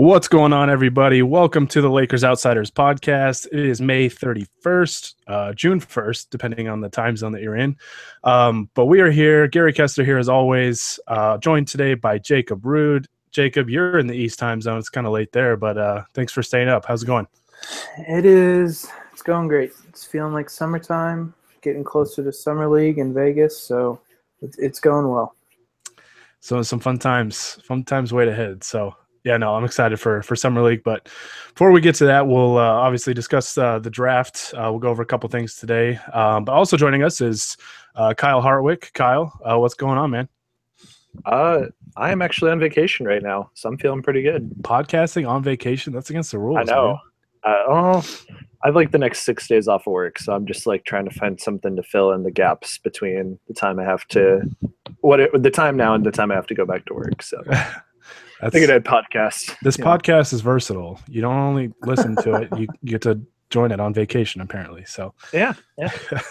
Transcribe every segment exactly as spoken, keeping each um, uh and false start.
What's going on, everybody? Welcome to the Lakers Outsiders podcast. It is May thirty-first, uh, June first, depending on the time zone that you're in. Um, but we are here. Gary Kessler here, as always, uh, joined today by Jacob Rude. Jacob, you're in the East time zone. It's kind of late there, but uh, thanks for staying up. How's it going? It is. It's going great. It's feeling like summertime, getting closer to Summer League in Vegas, so it's, it's going well. So some fun times, fun times wait ahead. So yeah, no, I'm excited for for Summer League. But before we get to that, we'll uh, obviously discuss uh, the draft. Uh, we'll go over a couple things today. Um, but also joining us is uh, Kyle Hartwick. Kyle, uh, what's going on, man? Uh, I am actually on vacation right now, so I'm feeling pretty good. Podcasting on vacation? That's against the rules. I know. Man. Uh, oh, I have like the next six days off of work, so I'm just like trying to find something to fill in the gaps between the time I have to, what it, the time now and the time I have to go back to work. So I figured I'd podcast. This you podcast know. is versatile. You don't only listen to it; you get to join it on vacation, apparently. So yeah, yeah.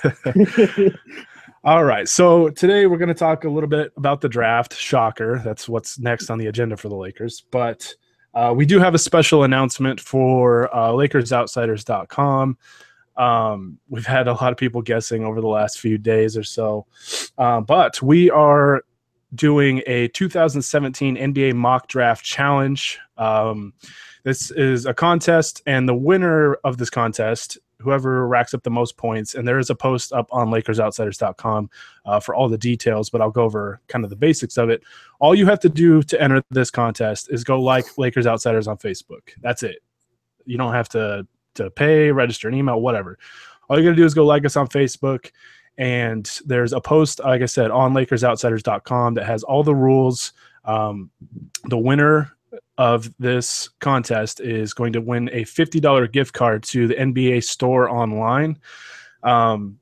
All right. So today we're going to talk a little bit about the draft. Shocker. That's what's next on the agenda for the Lakers. But uh, we do have a special announcement for uh, Lakers Outsiders dot com. Um, we've had a lot of people guessing over the last few days or so. Uh, but we are doing a two thousand seventeen N B A mock draft challenge. Um, this is a contest, and the winner of this contest, whoever racks up the most points, and there is a post up on Lakers Outsiders dot com uh, for all the details, but I'll go over kind of the basics of it. All you have to do to enter this contest is go like Lakers Outsiders on Facebook. That's it. You don't have to, to pay, register an email, whatever. All you got to do is go like us on Facebook, and there's a post, like I said, on Lakers Outsiders dot com that has all the rules. Um, the winner of this contest is going to win a fifty dollars gift card to the N B A store online. Um,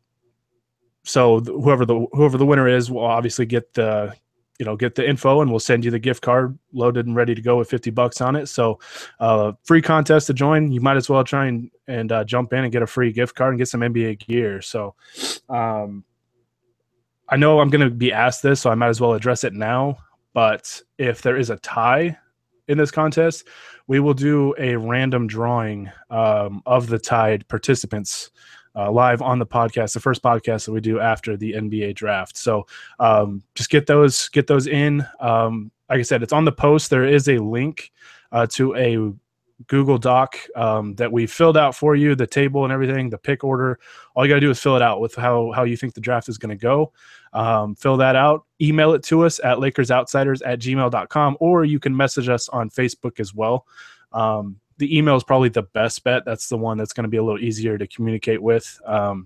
so th- whoever the whoever the winner is will obviously get the you know get the info, and we'll send you the gift card loaded and ready to go with fifty bucks on it. So uh, free contest to join. You might as well try and and uh, jump in and get a free gift card and get some N B A gear. So um, I know I'm going to be asked this, so I might as well address it now. But if there is a tie in this contest, we will do a random drawing um, of the tied participants uh, live on the podcast, the first podcast that we do after the N B A draft. So um, just get those, get those in. Um, like I said, it's on the post. There is a link uh, to a Google Doc um, that we filled out for you, the table and everything, the pick order. All you got to do is fill it out with how, how you think the draft is going to go. Um, fill that out, email it to us at Lakers Outsiders at gmail dot com, or you can message us on Facebook as well. Um, the email is probably the best bet. That's the one that's going to be a little easier to communicate with. Um,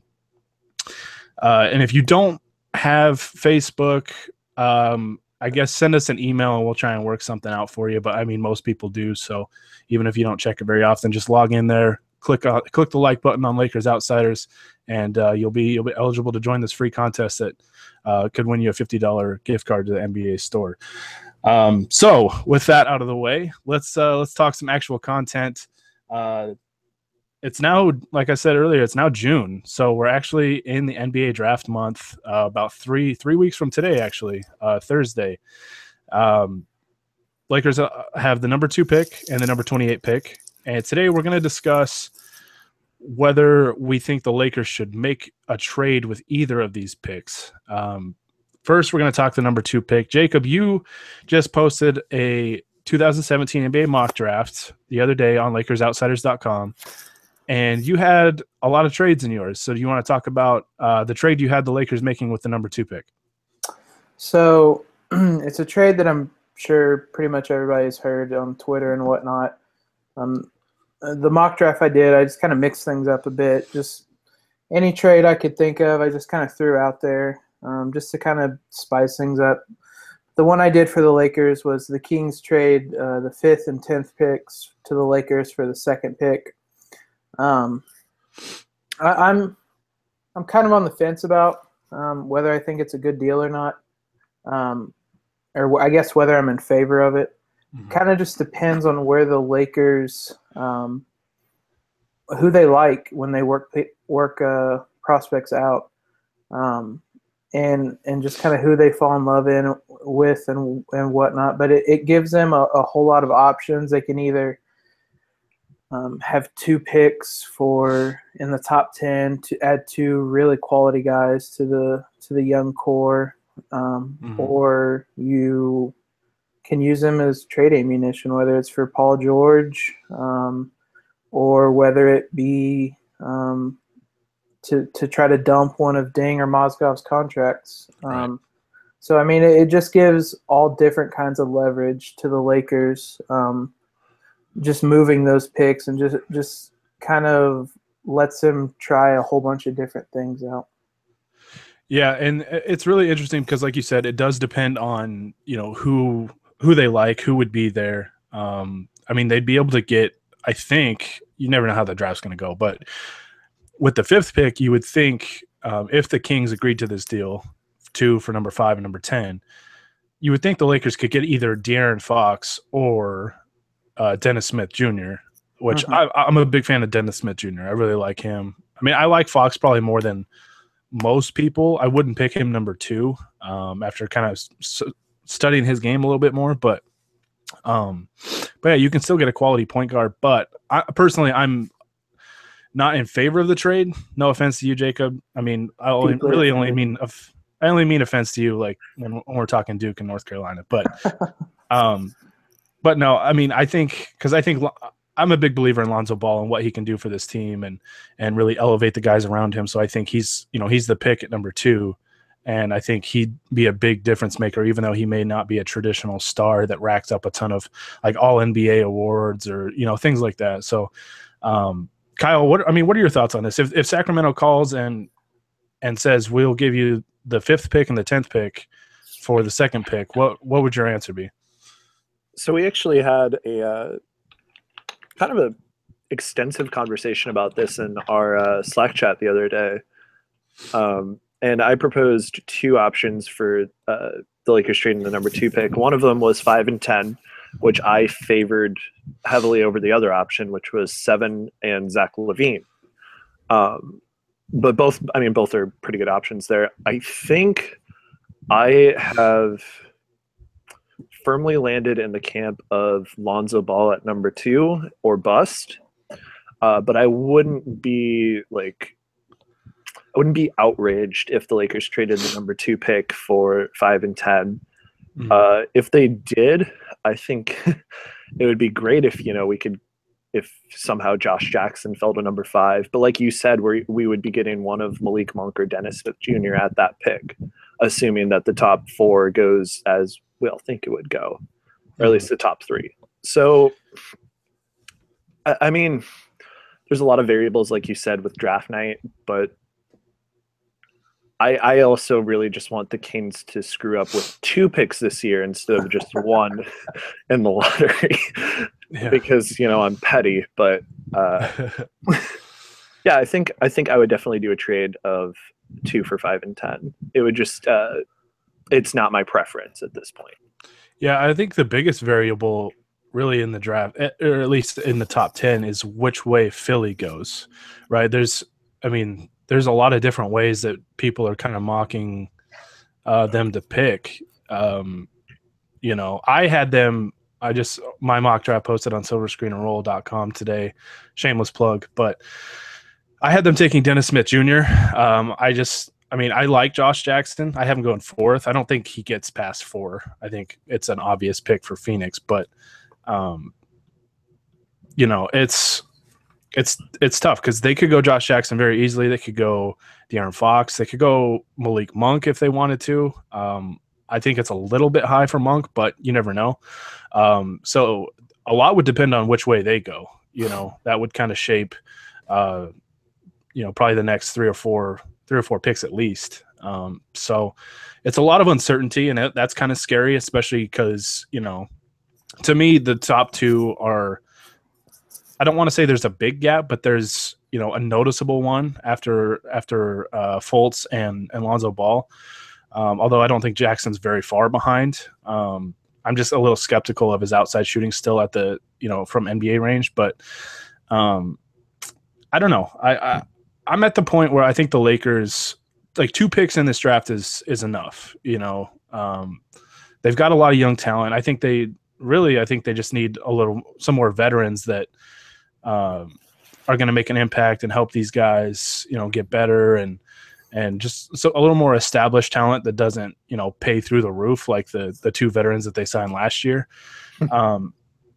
uh, and if you don't have Facebook, um, I guess send us an email and we'll try and work something out for you. But I mean, most people do. So even if you don't check it very often, just log in there, click on, click the like button on Lakers Outsiders, and uh, you'll be you'll be eligible to join this free contest that uh, could win you a fifty dollars gift card to the N B A store. Um, so with that out of the way, let's uh, let's talk some actual content. Uh, It's now, like I said earlier, it's now June. So we're actually in the N B A draft month, uh, about three three weeks from today, actually, uh, Thursday. Um, Lakers have the number two pick and the number twenty-eight pick. And today we're going to discuss whether we think the Lakers should make a trade with either of these picks. Um, first, we're going to talk the number two pick. Jacob, you just posted a two thousand seventeen N B A mock draft the other day on Lakers Outsiders dot com. And you had a lot of trades in yours. So do you want to talk about uh, the trade you had the Lakers making with the number two pick? So it's a trade that I'm sure pretty much everybody's heard on Twitter and whatnot. Um, the mock draft I did, I just kind of mixed things up a bit. Just any trade I could think of, I just kind of threw out there um, just to kind of spice things up. The one I did for the Lakers was the Kings trade, uh, the fifth and tenth picks to the Lakers for the second pick. Um, I, I'm I'm kind of on the fence about um, whether I think it's a good deal or not, um, or I guess whether I'm in favor of it. Mm-hmm. Kind of just depends on where the Lakers, um, who they like when they work work uh, prospects out. Um, and and just kind of who they fall in love in with and and whatnot. But it, it gives them a, a whole lot of options. They can either um, have two picks for in the top ten to add two really quality guys to the to the young core, um, mm-hmm. or you can use them as trade ammunition, whether it's for Paul George, um, or whether it be um, to to try to dump one of Ding or Mozgov's contracts. Um, right. So, I mean, it, it just gives all different kinds of leverage to the Lakers, um, just moving those picks and just just kind of lets them try a whole bunch of different things out. Yeah, and it's really interesting because, like you said, it does depend on, you know, who who they like, who would be there. Um, I mean, they'd be able to get, I think, you never know how the draft's going to go, but with the fifth pick, you would think um, if the Kings agreed to this deal, two for number five and number ten, you would think the Lakers could get either De'Aaron Fox or uh, Dennis Smith Junior, which mm-hmm. I, I'm a big fan of Dennis Smith Junior I really like him. I mean, I like Fox probably more than most people. I wouldn't pick him number two um, after kind of s- studying his game a little bit more, but um, but yeah, you can still get a quality point guard. But I personally, I'm not in favor of the trade. No offense to you, Jacob. I mean, I only, really only mean I only mean offense to you, like when, when we're talking Duke and North Carolina. But, um, but no, I mean, I think because I think I'm a big believer in Lonzo Ball and what he can do for this team and and really elevate the guys around him. So I think he's you know he's the pick at number two, and I think he'd be a big difference maker, even though he may not be a traditional star that racks up a ton of like all N B A awards or you know things like that. So. Um, Kyle, what I mean, what are your thoughts on this? If if Sacramento calls and and says we'll give you the fifth pick and the tenth pick for the second pick, what what would your answer be? So we actually had a uh, kind of a extensive conversation about this in our uh, Slack chat the other day, um, and I proposed two options for uh, the Lakers trading the number two pick. One of them was five and ten, which I favored heavily over the other option, which was seven and Zach LaVine. Um, but both, I mean, both are pretty good options there. I think I have firmly landed in the camp of Lonzo Ball at number two or bust. Uh, but I wouldn't be like, I wouldn't be outraged if the Lakers traded the number two pick for five and ten. Mm-hmm. Uh, if they did, I think it would be great if, you know, we could, if somehow Josh Jackson fell to number five. But like you said, we we would be getting one of Malik Monk or Dennis Smith Junior at that pick, assuming that the top four goes as we all think it would go, or at least the top three. So, I, I mean, there's a lot of variables, like you said, with draft night, but I, I also really just want the Kings to screw up with two picks this year instead of just one in the lottery, yeah. because you know I'm petty. But uh, yeah, I think I think I would definitely do a trade of two for five and ten. It would just uh, it's not my preference at this point. Yeah, I think the biggest variable really in the draft, or at least in the top ten, is which way Philly goes. Right? There's, I mean. There's a lot of different ways that people are kind of mocking uh, them to pick. Um, you know, I had them, I just, my mock draft posted on silver screen and roll dot com today, shameless plug, but I had them taking Dennis Smith Junior Um, I just, I mean, I like Josh Jackson. I have him going fourth. I don't think he gets past four. I think it's an obvious pick for Phoenix, but, um, you know, it's, It's it's tough because they could go Josh Jackson very easily. They could go De'Aaron Fox. They could go Malik Monk if they wanted to. Um, I think it's a little bit high for Monk, but you never know. Um, so a lot would depend on which way they go. You know, that would kind of shape, uh, you know, probably the next three or four three or four picks at least. Um, so it's a lot of uncertainty, and that, that's kind of scary, especially because, you know, to me the top two are. I don't want to say there's a big gap, but there's, you know, a noticeable one after after uh, Fultz and, and Lonzo Ball. Um, although I don't think Jackson's very far behind. Um, I'm just a little skeptical of his outside shooting still at the, you know, from N B A range. But um, I don't know. I, I I'm at the point where I think the Lakers like two picks in this draft is is enough. You know, um, they've got a lot of young talent. I think they really, I think they just need a little some more veterans that um, are going to make an impact and help these guys, you know, get better and and just so a little more established talent that doesn't, you know, pay through the roof like the the two veterans that they signed last year. um,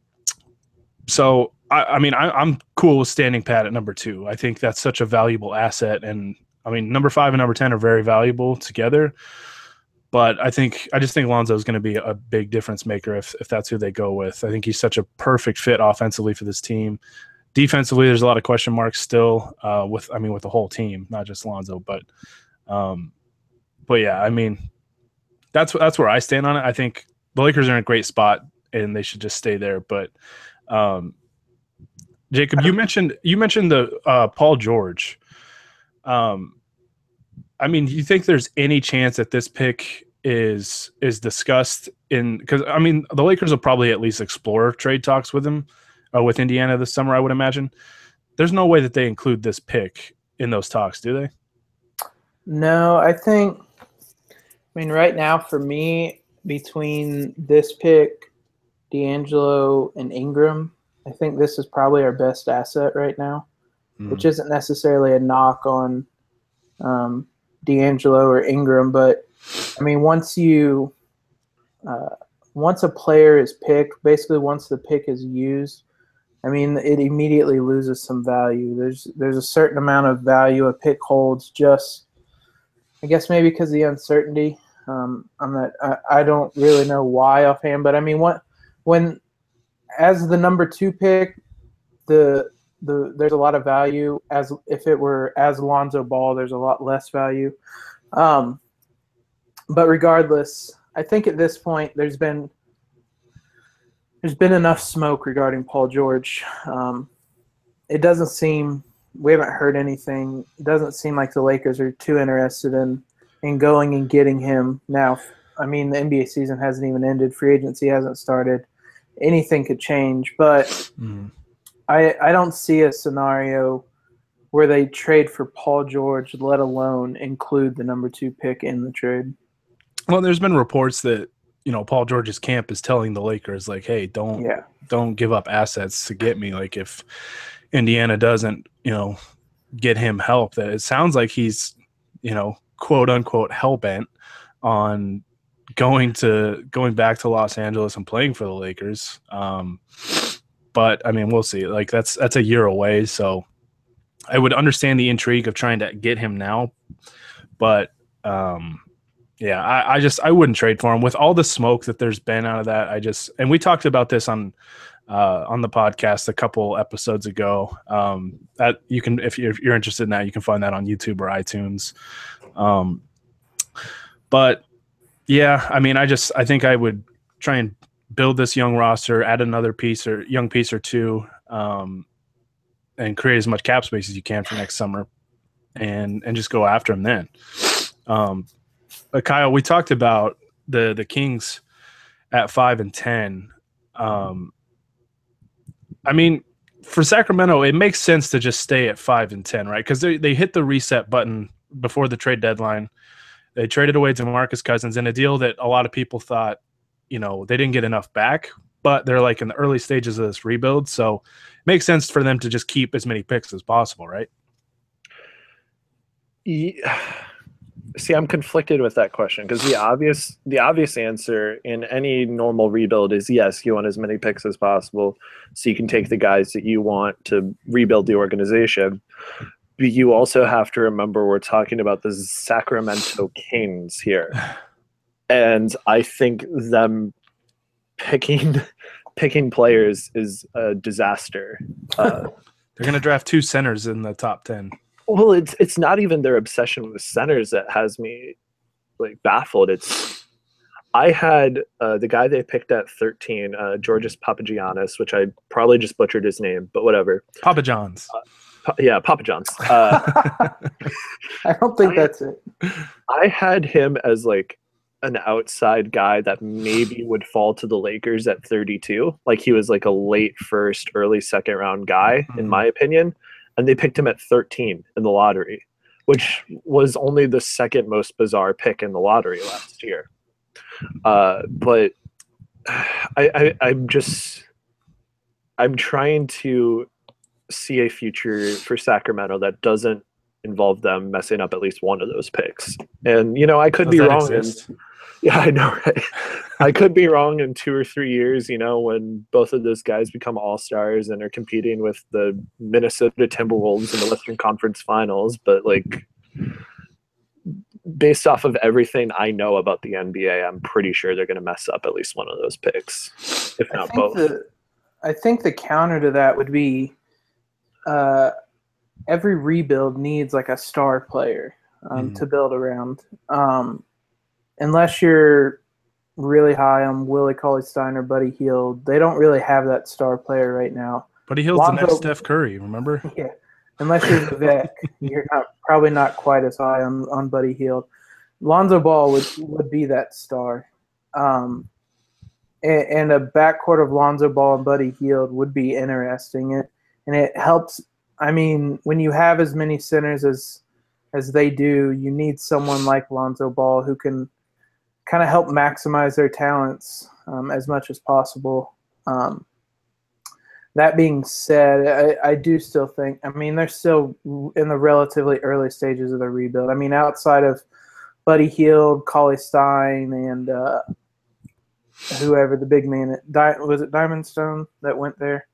so. I, I mean, I, I'm cool with standing pat at number two. I think that's such a valuable asset. And I mean, number five and number ten are very valuable together. But I think I just think Lonzo is going to be a big difference maker if, if that's who they go with. I think he's such a perfect fit offensively for this team. Defensively, there's a lot of question marks still uh, with I mean with the whole team, not just Lonzo. But um, but yeah, I mean, that's that's where I stand on it. I think the Lakers are in a great spot and they should just stay there. But um, Jacob, you mentioned you mentioned the uh, Paul George. Um, I mean, do you think there's any chance that this pick is is discussed in? Because I mean, the Lakers will probably at least explore trade talks with him uh, with Indiana this summer. I would imagine. There's no way that they include this pick in those talks, do they? No, I think. I mean, right now for me, between this pick, D'Angelo, and Ingram, I think this is probably our best asset right now, mm. which isn't necessarily a knock on um, D'Angelo or Ingram, but I mean, once you, uh, once a player is picked, basically once the pick is used, I mean, it immediately loses some value. There's there's a certain amount of value a pick holds, just, I guess maybe because of the uncertainty. Um, I'm not, I, I don't really know why offhand, but I mean, what when. As the number two pick, the the there's a lot of value. As if it were as Lonzo Ball, there's a lot less value. Um, but regardless, I think at this point there's been there's been enough smoke regarding Paul George. Um, it doesn't seem we haven't heard anything. It doesn't seem like the Lakers are too interested in in going and getting him now. I mean, the N B A season hasn't even ended. Free agency hasn't started. Anything could change, but mm. I I don't see a scenario where they trade for Paul George, let alone include the number two pick in the trade. Well, there's been reports that, you know, Paul George's camp is telling the Lakers, like, hey, don't yeah. don't give up assets to get me. Like, if Indiana doesn't, you know, get him help, that it sounds like he's, you know, quote unquote hell bent on going to going back to Los Angeles and playing for the Lakers. Um, but I mean, we'll see. Like that's that's a year away, so I would understand the intrigue of trying to get him now. But um, yeah, I, I just I wouldn't trade for him with all the smoke that there's been out of that. I just and we talked about this on uh, on the podcast a couple episodes ago. Um, that you can if you're, if you're interested in that, you can find that on YouTube or iTunes. Um, but yeah, I mean, I just I think I would try and build this young roster, add another piece or young piece or two, um, and create as much cap space as you can for next summer, and and just go after them then. Um, but Kyle, we talked about the the Kings at five and ten. Um, I mean, for Sacramento, it makes sense to just stay at five and ten, right? Because they they hit the reset button before the trade deadline. They traded away DeMarcus Cousins in a deal that a lot of people thought, you know, they didn't get enough back, but they're like in the early stages of this rebuild. So it makes sense for them to just keep as many picks as possible, right? Yeah. See, I'm conflicted with that question because the obvious the obvious answer in any normal rebuild is yes, you want as many picks as possible so you can take the guys that you want to rebuild the organization. But you also have to remember we're talking about the Sacramento Kings here. And I think them picking picking players is a disaster. Uh, They're going to draft two centers in the top ten. Well, it's it's not even their obsession with centers that has me like baffled. It's I had uh, the guy they picked at thirteen, uh, Georgios Papagiannis, which I probably just butchered his name, but whatever. Papa John's. Uh, pa- yeah, Papa John's. Uh, I don't think I, that's it. I had him as like an outside guy that maybe would fall to the Lakers at thirty-two. Like he was like a late first, early second round guy, mm-hmm. in my opinion. And they picked him at thirteen in the lottery, which was only the second most bizarre pick in the lottery last year. Uh, but I, I, I'm just, I'm trying to see a future for Sacramento that doesn't involve them messing up at least one of those picks. And, you know, I could Does be that wrong. exist? In, yeah, I know, right? I could be wrong in two or three years, you know, when both of those guys become all-stars and are competing with the Minnesota Timberwolves in the Western Conference Finals. But, like, based off of everything I know about the N B A, I'm pretty sure they're going to mess up at least one of those picks, if I not think both. the I think the counter to that would be uh, every rebuild needs like a star player um, Mhm. to build around. Um, unless you're really high on Willie Cauley-Stein or Buddy Hield, they don't really have that star player right now. But he heals the next Lonzo- Steph Curry, remember? Yeah, unless you're Vivek, you're not probably not quite as high on, on Buddy Hield. Lonzo Ball would would be that star, um, and, and a backcourt of Lonzo Ball and Buddy Hield would be interesting. It and it helps. I mean, when you have as many centers as as they do, you need someone like Lonzo Ball who can kind of help maximize their talents um, as much as possible. Um, That being said, I, I do still think, I mean, they're still in the relatively early stages of the rebuild. I mean, outside of Buddy Hield, Cauley-Stein, and uh, whoever the big man, Di- was it Diamond Stone that went there?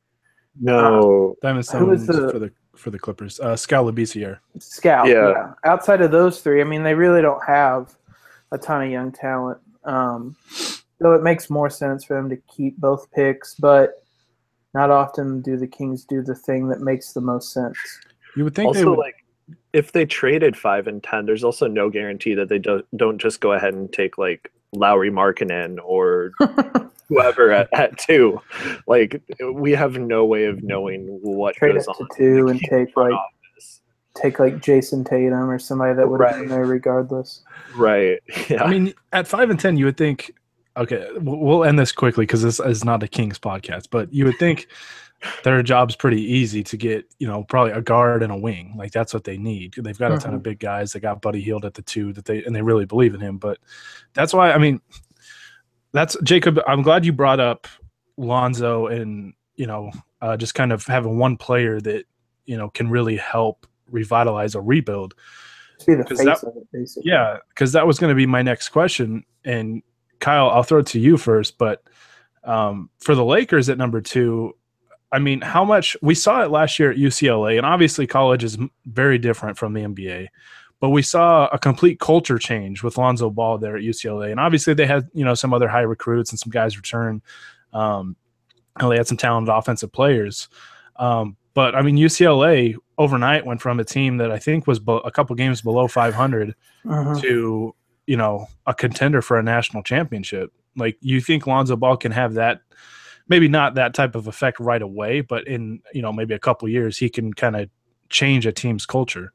No. Diamond Who was Stone the- for the for the Clippers. Uh, Scal Labissiere. Scout. Yeah. Yeah. Outside of those three, I mean, they really don't have a ton of young talent. Um, so it makes more sense for them to keep both picks, but not often do the Kings do the thing that makes the most sense. You would think they Also, would. like, if they traded five and ten, there's also no guarantee that they do, don't just go ahead and take like Lowry Markkanen or whoever at, at two. Like, we have no way of knowing what Trade goes up on. to two in and the take front like office. take like Jason Tatum or somebody that would have Right. been there regardless. Right. Yeah. I mean, at five and ten, you would think. Okay, we'll we'll end this quickly because this is not a Kings podcast. But you would think their job's pretty easy to get. You know, probably a guard and a wing. Like that's what they need. They've got a ton of big guys. They got Buddy Hield at the two that they and they really believe in him. But that's why I mean, that's Jacob. I'm glad you brought up Lonzo and you know uh, just kind of having one player that you know can really help revitalize a rebuild. Just be the 'Cause face that- of it, basically. Yeah, because that was going to be my next question. And Kyle, I'll throw it to you first. But um, for the Lakers at number two, I mean, how much we saw it last year at U C L A, and obviously college is m- very different from the N B A. But we saw a complete culture change with Lonzo Ball there at U C L A, and obviously they had you know some other high recruits and some guys return. Um, and they had some talented offensive players. Um, but I mean, U C L A overnight went from a team that I think was be- a couple games below five hundred Mhm. to you know a contender for a national championship. Like, you think Lonzo Ball can have that? Maybe not that type of effect right away, but in you know maybe a couple years, he can kind of change a team's culture.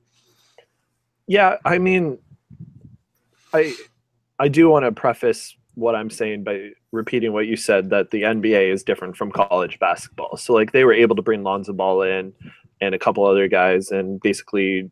Yeah, I mean, I I do want to preface what I'm saying by repeating what you said, that the N B A is different from college basketball. So like they were able to bring Lonzo Ball in and a couple other guys and basically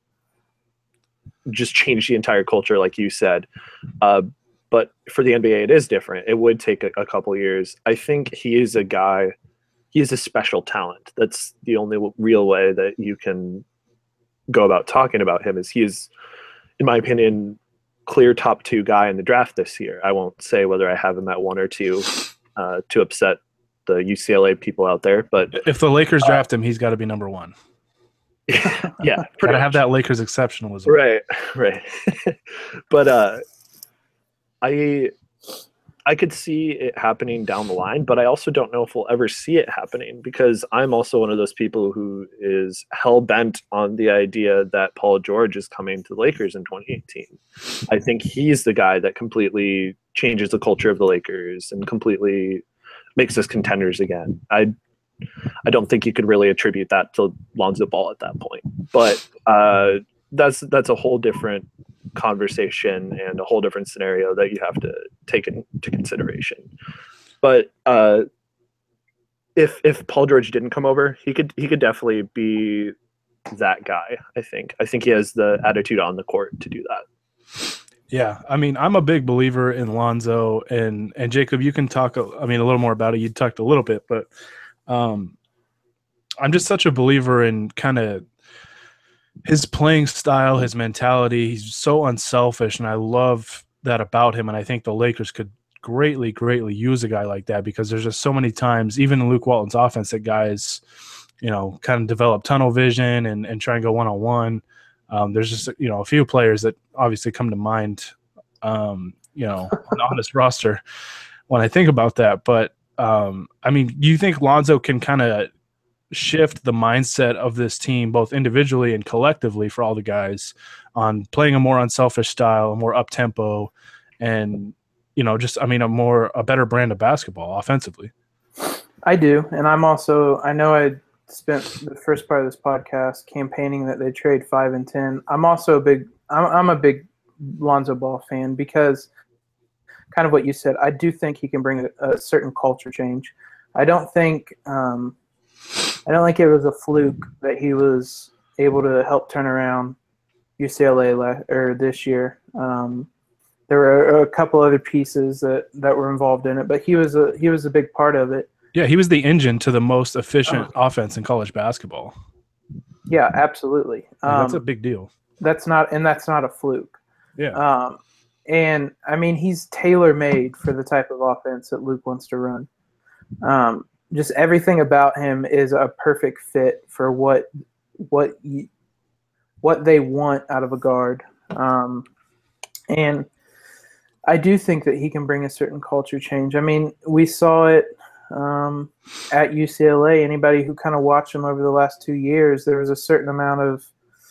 just change the entire culture, like you said. Uh, but for the N B A, it is different. It would take a, a couple years. I think he is a guy, he is a special talent. That's the only real way that you can go about talking about him, is he is, in my opinion, clear top two guy in the draft this year. I won't say whether I have him at one or two uh, to upset the U C L A people out there, but If the Lakers draft him, he's got to be number one. yeah, Got pretty to have much. that Lakers exceptionalism. Right, right. But uh, I I could see it happening down the line, but I also don't know if we'll ever see it happening, because I'm also one of those people who is hell bent on the idea that Paul George is coming to the Lakers in twenty eighteen. I think he's the guy that completely changes the culture of the Lakers and completely makes us contenders again. I I don't think you could really attribute that to Lonzo Ball at that point, but uh, that's that's a whole different conversation and a whole different scenario that you have to take into consideration. But uh, if if Paul George didn't come over, he could he could definitely be that guy. I think. I think he has the attitude on the court to do that. Yeah, I mean, I'm a big believer in Lonzo, and and Jacob, you can talk. I mean, a little more about it. You talked a little bit, but um, I'm just such a believer in kind of his playing style, his mentality. He's so unselfish, and I love that about him. And I think the Lakers could greatly, greatly use a guy like that, because there's just so many times, even in Luke Walton's offense, that guys, you know, kind of develop tunnel vision and and try and go one on one. Um, there's just, you know, a few players that obviously come to mind, um, you know, on this roster when I think about that. But, um, I mean, do you think Lonzo can kind of shift the mindset of this team, both individually and collectively, for all the guys, on playing a more unselfish style, a more up-tempo, and, you know, just, I mean, a more, a better brand of basketball offensively? I do. And I'm also, I know I spent the first part of this podcast campaigning that they trade five and ten. I'm also a big, I'm, I'm a big Lonzo Ball fan, because kind of what you said, I do think he can bring a, a certain culture change. I don't think, um, I don't think it was a fluke that he was able to help turn around U C L A la- or this year. Um, there were a couple other pieces that, that were involved in it, but he was a he was a big part of it. Yeah, he was the engine to the most efficient oh. offense in college basketball. Yeah, absolutely. Like, um, that's a big deal. That's not, and that's not a fluke. Yeah. Um, and I mean, he's tailor-made for the type of offense that Luke wants to run. Um, just everything about him is a perfect fit for what what you, what they want out of a guard. Um, and I do think that he can bring a certain culture change. I mean, we saw it um, at U C L A. Anybody who kind of watched him over the last two years, there was a certain amount of,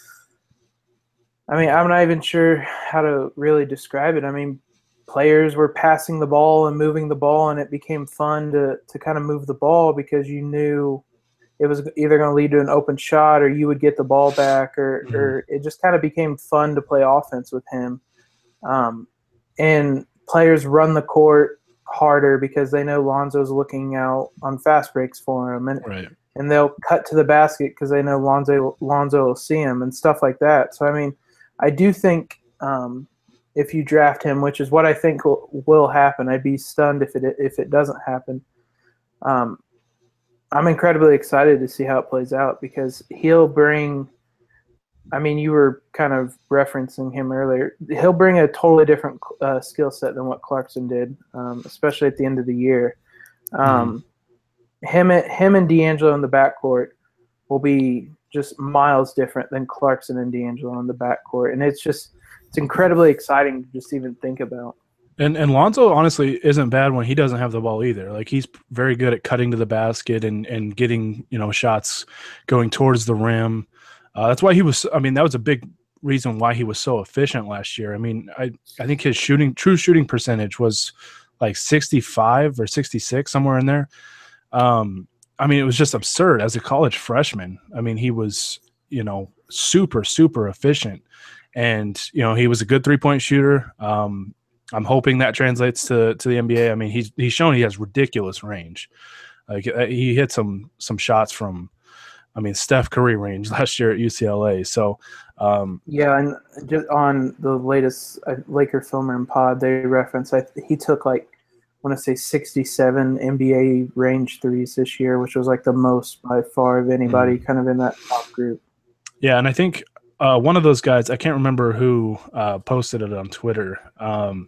I mean, I'm not even sure how to really describe it. I mean, players were passing the ball and moving the ball, and it became fun to, to kind of move the ball, because you knew it was either going to lead to an open shot, or you would get the ball back, or, mm-hmm. or it just kind of became fun to play offense with him. Um, and players run the court harder because they know Lonzo's looking out on fast breaks for them, and right. and they'll cut to the basket because they know Lonzo Lonzo will see him and stuff like that. So I mean, I do think um, if you draft him, which is what I think will, will happen, I'd be stunned if it if it doesn't happen. Um, I'm incredibly excited to see how it plays out, because he'll bring. I mean, you were kind of referencing him earlier. He'll bring a totally different uh, skill set than what Clarkson did, um, especially at the end of the year. Um, mm. Him, him and D'Angelo in the backcourt will be just miles different than Clarkson and D'Angelo in the backcourt, and it's just it's incredibly exciting to just even think about. And and Lonzo honestly isn't bad when he doesn't have the ball either. Like, he's very good at cutting to the basket and and getting, you know, shots going towards the rim. Uh, that's why he was – I mean, that was a big reason why he was so efficient last year. I mean, I, I think his shooting – true shooting percentage was like sixty-five or sixty-six, somewhere in there. Um, I mean, it was just absurd as a college freshman. I mean, he was, you know, super, super efficient. And, you know, he was a good three-point shooter. Um, I'm hoping that translates to, to the N B A. I mean, he's he's shown he has ridiculous range. Like, he hit some some shots from – I mean, Steph Curry range last year at U C L A. So, um, yeah, and just on the latest uh, Laker Filmer and Pod, they reference I, he took like I want to say sixty-seven N B A range threes this year, which was like the most by far of anybody mm-hmm. kind of in that top group. Yeah, and I think uh, one of those guys, I can't remember who uh, posted it on Twitter, um,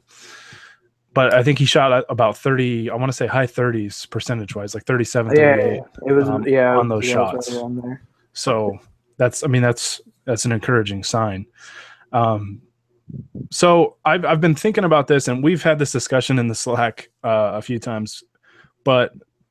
but I think he shot about thirty, I want to say high thirties percentage-wise, like thirty-seven, thirty-eight yeah, it was, um, yeah, on those yeah, shots. Right on there. So that's, I mean, that's that's an encouraging sign. Um, so I've, I've been thinking about this, and we've had this discussion in the Slack uh, a few times, but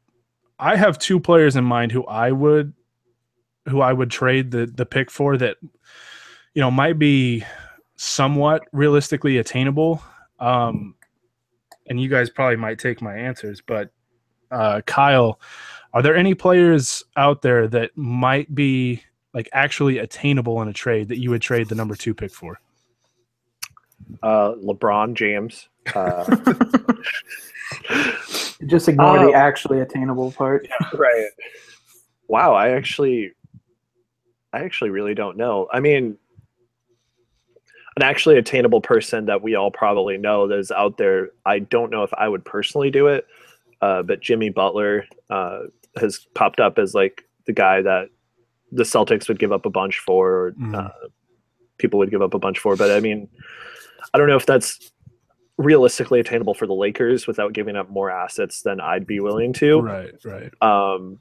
I have two players in mind who I would who I would trade the the pick for that, you know, might be somewhat realistically attainable. Um, and you guys probably might take my answers, but uh, Kyle, are there any players out there that might be like actually attainable in a trade that you would trade the number two pick for? Uh, LeBron James. Uh, Just ignore uh, the actually attainable part. Yeah, right. Wow, I actually I actually really don't know. I mean, an actually attainable person that we all probably know that is out there, I don't know if I would personally do it, uh, but Jimmy Butler uh, has popped up as like the guy that the Celtics would give up a bunch for, or Mm. uh, people would give up a bunch for. But I mean, I don't know if that's realistically attainable for the Lakers without giving up more assets than I'd be willing to. Right, right. Um,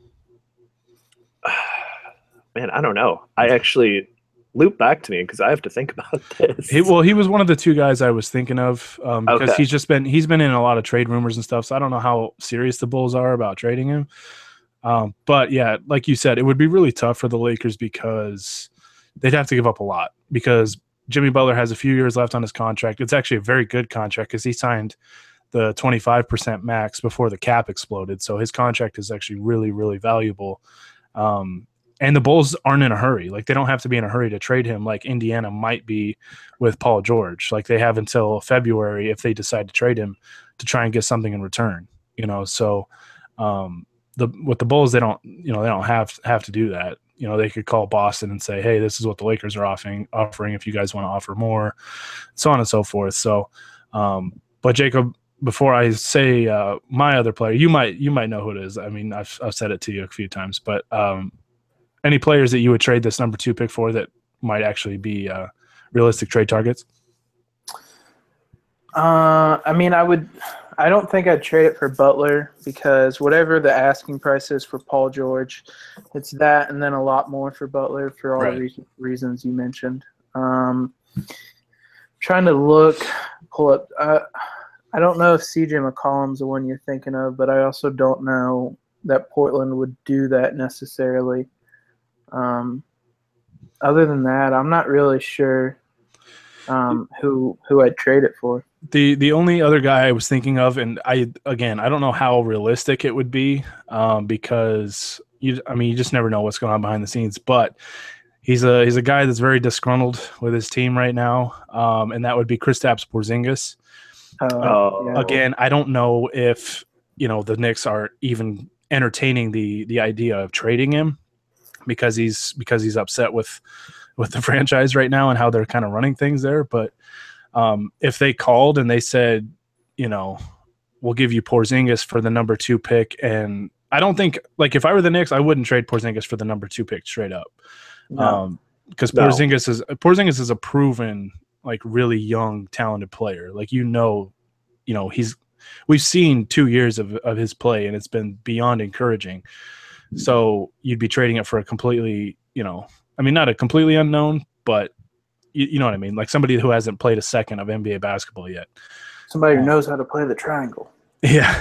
man, I don't know. I actually loop back to me because I have to think about this. He, well, he was one of the two guys I was thinking of um, because Okay. he's just been he's been in a lot of trade rumors and stuff. So I don't know how serious the Bulls are about trading him. Um, but yeah, like you said, it would be really tough for the Lakers because they'd have to give up a lot because Jimmy Butler has a few years left on his contract. It's actually a very good contract because he signed the twenty-five percent max before the cap exploded. So his contract is actually really, really valuable. Um, and the Bulls aren't in a hurry. Like they don't have to be in a hurry to trade him like Indiana might be with Paul George. Like they have until February if they decide to trade him to try and get something in return, you know? So, um, the, with the Bulls, they don't, you know, they don't have, have to do that. You know, they could call Boston and say, hey, this is what the Lakers are offering, offering if you guys want to offer more, so on and so forth. So, um, but Jacob, before I say uh, my other player, you might you might know who it is. I mean, I've I've said it to you a few times, but um, any players that you would trade this number two pick for that might actually be uh, realistic trade targets? Uh, I mean, I would. I don't think I'd trade it for Butler because whatever the asking price is for Paul George, it's that and then a lot more for Butler for all Right. the re- reasons you mentioned. Um, trying to look, pull up. Uh, I don't know if C J McCollum's the one you're thinking of, but I also don't know that Portland would do that necessarily. Um, other than that, I'm not really sure um, who who I'd trade it for. The the only other guy I was thinking of, and I again I don't know how realistic it would be, um, because you I mean you just never know what's going on behind the scenes. But he's a he's a guy that's very disgruntled with his team right now, um, and that would be Kristaps Porzingis. Uh, Oh. yeah. Again, I don't know if you know the Knicks are even entertaining the the idea of trading him because he's because he's upset with with the franchise right now and how they're kind of running things there. But um, if they called and they said, you know, we'll give you Porzingis for the number two pick, and I don't think like if I were the Knicks, I wouldn't trade Porzingis for the number two pick straight up. No. Um, because No. Porzingis is Porzingis is a proven like really young, talented player. Like you know, you know he's we've seen two years of of his play, and it's been beyond encouraging. So you'd be trading it for a completely, you know, I mean, not a completely unknown, but you, you know what I mean, like somebody who hasn't played a second of N B A basketball yet. Somebody who knows how to play the triangle. Yeah.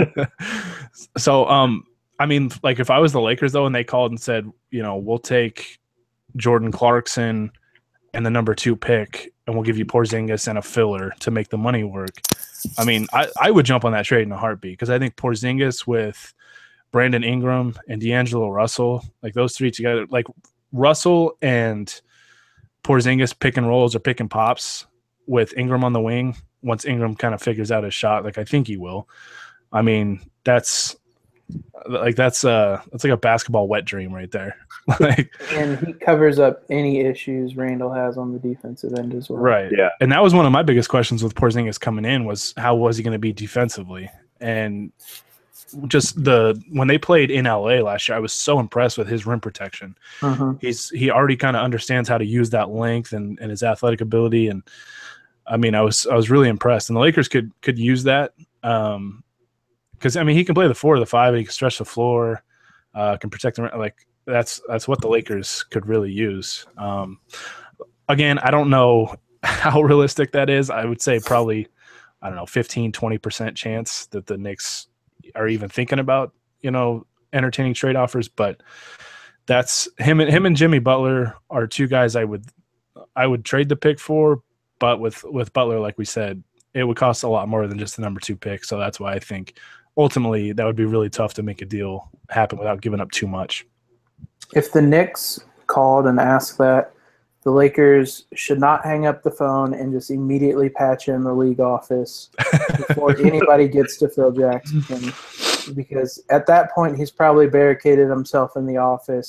So, um, I mean, like if I was the Lakers though, and they called and said, you know, we'll take Jordan Clarkson and the number two pick, and we'll give you Porzingis and a filler to make the money work. I mean, I, I would jump on that trade in a heartbeat because I think Porzingis with Brandon Ingram and D'Angelo Russell, like those three together, like Russell and Porzingis pick and rolls or pick and pops with Ingram on the wing. Once Ingram kind of figures out his shot, like I think he will. I mean, that's like that's uh that's like a basketball wet dream right there. Like And he covers up any issues Randall has on the defensive end as well. right. Yeah. And that was one of my biggest questions with Porzingis coming in was how was he going to be defensively? And just the when they played in L A last year, I was so impressed with his rim protection. Mhm. He's he already kind of understands how to use that length and, and his athletic ability. And I mean, I was I was really impressed. And the Lakers could could use that. Um because I mean he can play the four or the five and he can stretch the floor, uh, can protect the like that's that's what the Lakers could really use. Um again, I don't know how realistic that is. I would say probably I don't know, fifteen, twenty percent chance that the Knicks are even thinking about, you know, entertaining trade offers, but that's him and him and Jimmy Butler are two guys I would I would trade the pick for, but with with Butler, like we said, it would cost a lot more than just the number two pick. So that's why I think ultimately that would be really tough to make a deal happen without giving up too much. If the Knicks called and asked that, the Lakers should not hang up the phone and just immediately patch in the league office before anybody gets to Phil Jackson. Because at that point, he's probably barricaded himself in the office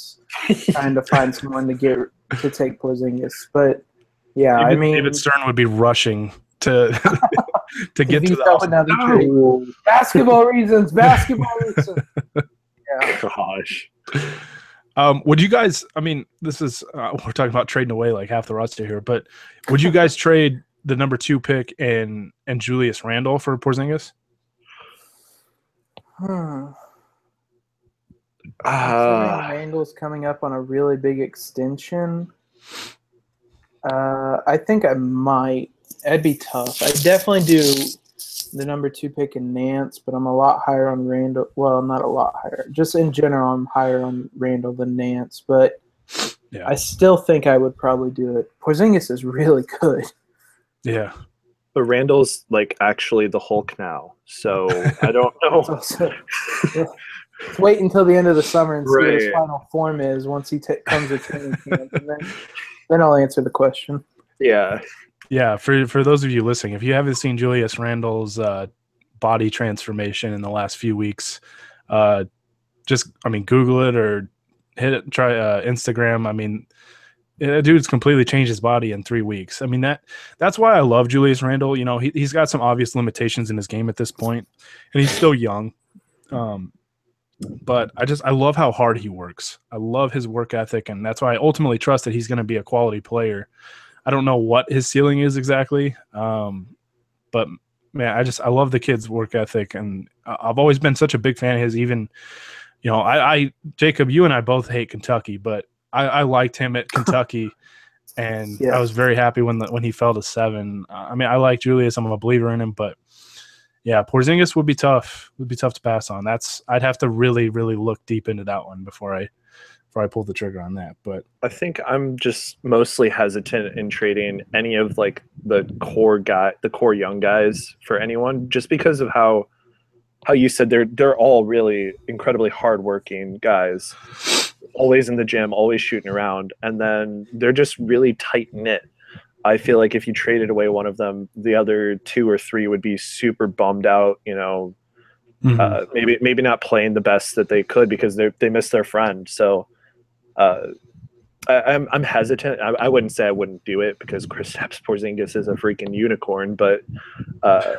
trying to find someone to get to take Porzingis. But yeah, David, I mean, David Stern would be rushing to to get to the veto house. another No! trade. Basketball reasons. Basketball reasons. Yeah. Gosh. Um, would you guys? I mean, this is uh, we're talking about trading away like half the roster here, but would you guys trade the number two pick and and Julius Randle for Porzingis? Hmm. Uh, Considering Randall's coming up on a really big extension, uh, I think I might. That'd be tough. I definitely do the number two pick in Nance, but I'm a lot higher on Randall. Well, not a lot higher. Just in general, I'm higher on Randall than Nance, but Yeah. I still think I would probably do it. Porzingis is really good. Yeah. but Randall's like actually the Hulk now, so I don't know. Also, let's wait until the end of the summer and see what his Right. final form is once he t- comes to training camp, and then then I'll answer the question. Yeah, Yeah, for for those of you listening, if you haven't seen Julius Randle's uh, body transformation in the last few weeks, uh, just I mean, Google it or hit it, try uh, Instagram. I mean, that dude's completely changed his body in three weeks. I mean that that's why I love Julius Randle. You know, he he's got some obvious limitations in his game at this point, and he's still young. Um, but I just I love how hard he works. I love his work ethic, and that's why I ultimately trust that he's going to be a quality player. I don't know what his ceiling is exactly, um, but man, I just I love the kid's work ethic, and I've always been such a big fan of his. Even, you know, I, I Jacob, you and I both hate Kentucky, but I, I liked him at Kentucky, and Yeah. I was very happy when the, when he fell to seven. I mean, I like Julius; I'm a believer in him, but yeah, Porzingis would be tough. Would be tough to pass on. That's I'd have to really, really look deep into that one before I. Before I pulled the trigger on that, but I think I'm just mostly hesitant in trading any of like the core guy, the core young guys for anyone, just because of how how you said they're they're all really incredibly hardworking guys, always in the gym, always shooting around, and then they're just really tight knit. I feel like if you traded away one of them, the other two or three would be super bummed out. You know, mm-hmm. uh, maybe maybe not playing the best that they could because they they missed their friend. So. Uh, I, I'm I'm hesitant. I, I wouldn't say I wouldn't do it because Kristaps Porzingis is a freaking unicorn, but uh,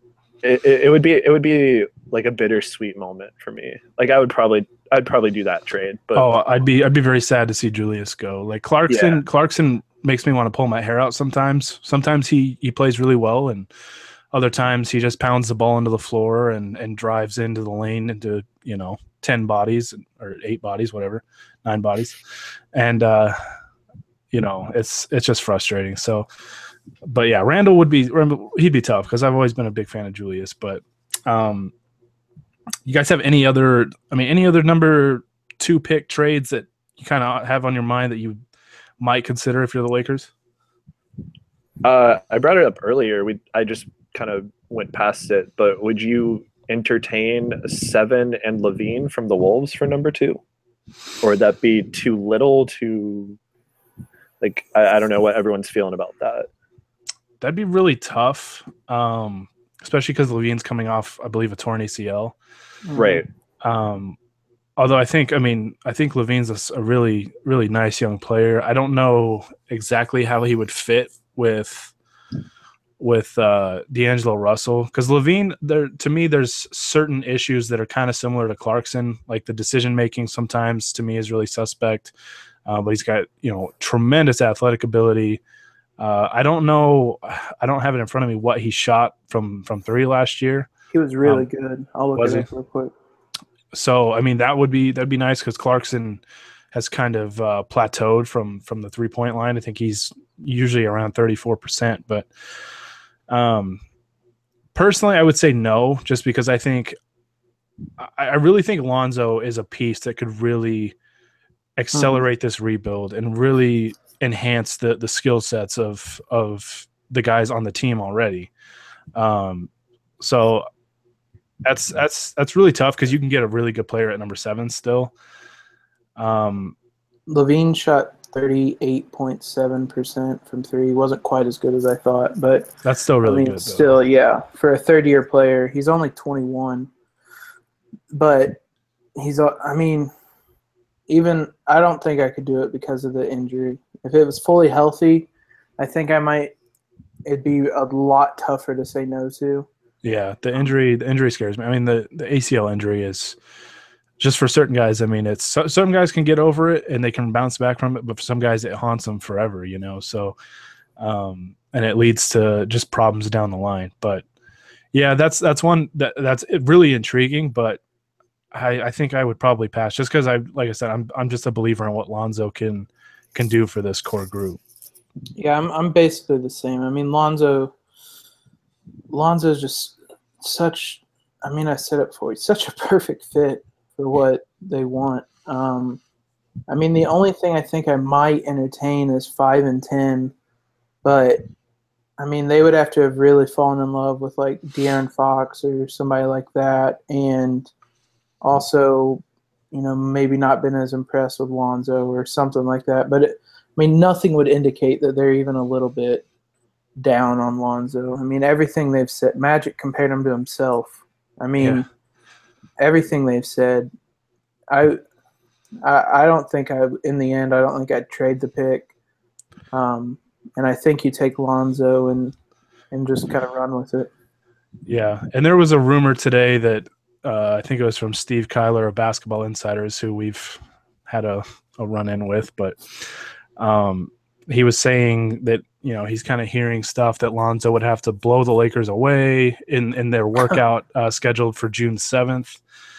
it, it would be it would be like a bittersweet moment for me. Like I would probably I'd probably do that trade. But oh, I'd be I'd be very sad to see Julius go. Like Clarkson, Yeah. Clarkson makes me want to pull my hair out sometimes. Sometimes he he plays really well, and other times he just pounds the ball into the floor and and drives into the lane into you know ten bodies or eight bodies, whatever. Nine bodies, and uh, you know it's it's just frustrating. So, but yeah, Randall would be he'd be tough because I've always been a big fan of Julius. But um, you guys have any other? I mean, any other number two pick trades that you kind of have on your mind that you might consider if you're the Lakers? uh, I brought it up earlier. We I just kind of went past it. But would you entertain Seven and Levine from the Wolves for number two? Or would that be too little? Too like I, I don't know what everyone's feeling about that. That'd be really tough, um, especially because Levine's coming off, I believe, a torn A C L. Right. Um, although I think, I mean, I think Levine's a, a really, really nice young player. I don't know exactly how he would fit with with uh, D'Angelo Russell because Levine, there to me, there's certain issues that are kind of similar to Clarkson. Like the decision making sometimes to me is really suspect, uh, but he's got you know tremendous athletic ability. Uh, I don't know, I don't have it in front of me what he shot from from three last year. He was really Um, good. I'll look was it he? up real quick. So I mean that would be that'd be nice because Clarkson has kind of uh, plateaued from from the three point line. I think he's usually around thirty-four percent, but. Um, personally, I would say no, just because I think I, I really think Lonzo is a piece that could really accelerate this rebuild and really enhance the the skill sets of of the guys on the team already. Um, so that's that's that's really tough because you can get a really good player at number seven still. Um, Levine shot thirty-eight point seven percent from three. Wasn't quite as good as I thought, but that's still really I mean, good. Though. still, yeah, for a third-year player, he's only twenty-one, but he's. I mean, even I don't think I could do it because of the injury. If it was fully healthy, I think I might. It'd be a lot tougher to say no to. Yeah, the injury the injury scares me. I mean, the the A C L injury is just for certain guys. I mean, it's so, some guys can get over it and they can bounce back from it, but for some guys, it haunts them forever. You know, so um, and it leads to just problems down the line. But yeah, that's that's one that that's really intriguing. But I, I think I would probably pass just because I, like I said, I'm I'm just a believer in what Lonzo can can do for this core group. Yeah, I'm I'm basically the same. I mean, Lonzo, Lonzo's just such. I mean, I said it before. He's such a perfect fit for what they want. Um, I mean, the only thing I think I might entertain is five and ten, but I mean, they would have to have really fallen in love with like De'Aaron Fox or somebody like that, and also, you know, maybe not been as impressed with Lonzo or something like that. But it, I mean, nothing would indicate that they're even a little bit down on Lonzo. I mean, everything they've said, Magic compared him to himself. I mean, yeah. everything they've said. I, I, I don't think I. In the end, I don't think I'd trade the pick. Um, and I think you take Lonzo and and just kind of run with it. Yeah, and there was a rumor today that uh, I think it was from Steve Kyler of Basketball Insiders, who we've had a, a run-in with, but um, he was saying that, you know, he's kind of hearing stuff that Lonzo would have to blow the Lakers away in, in their workout uh, scheduled for June seventh.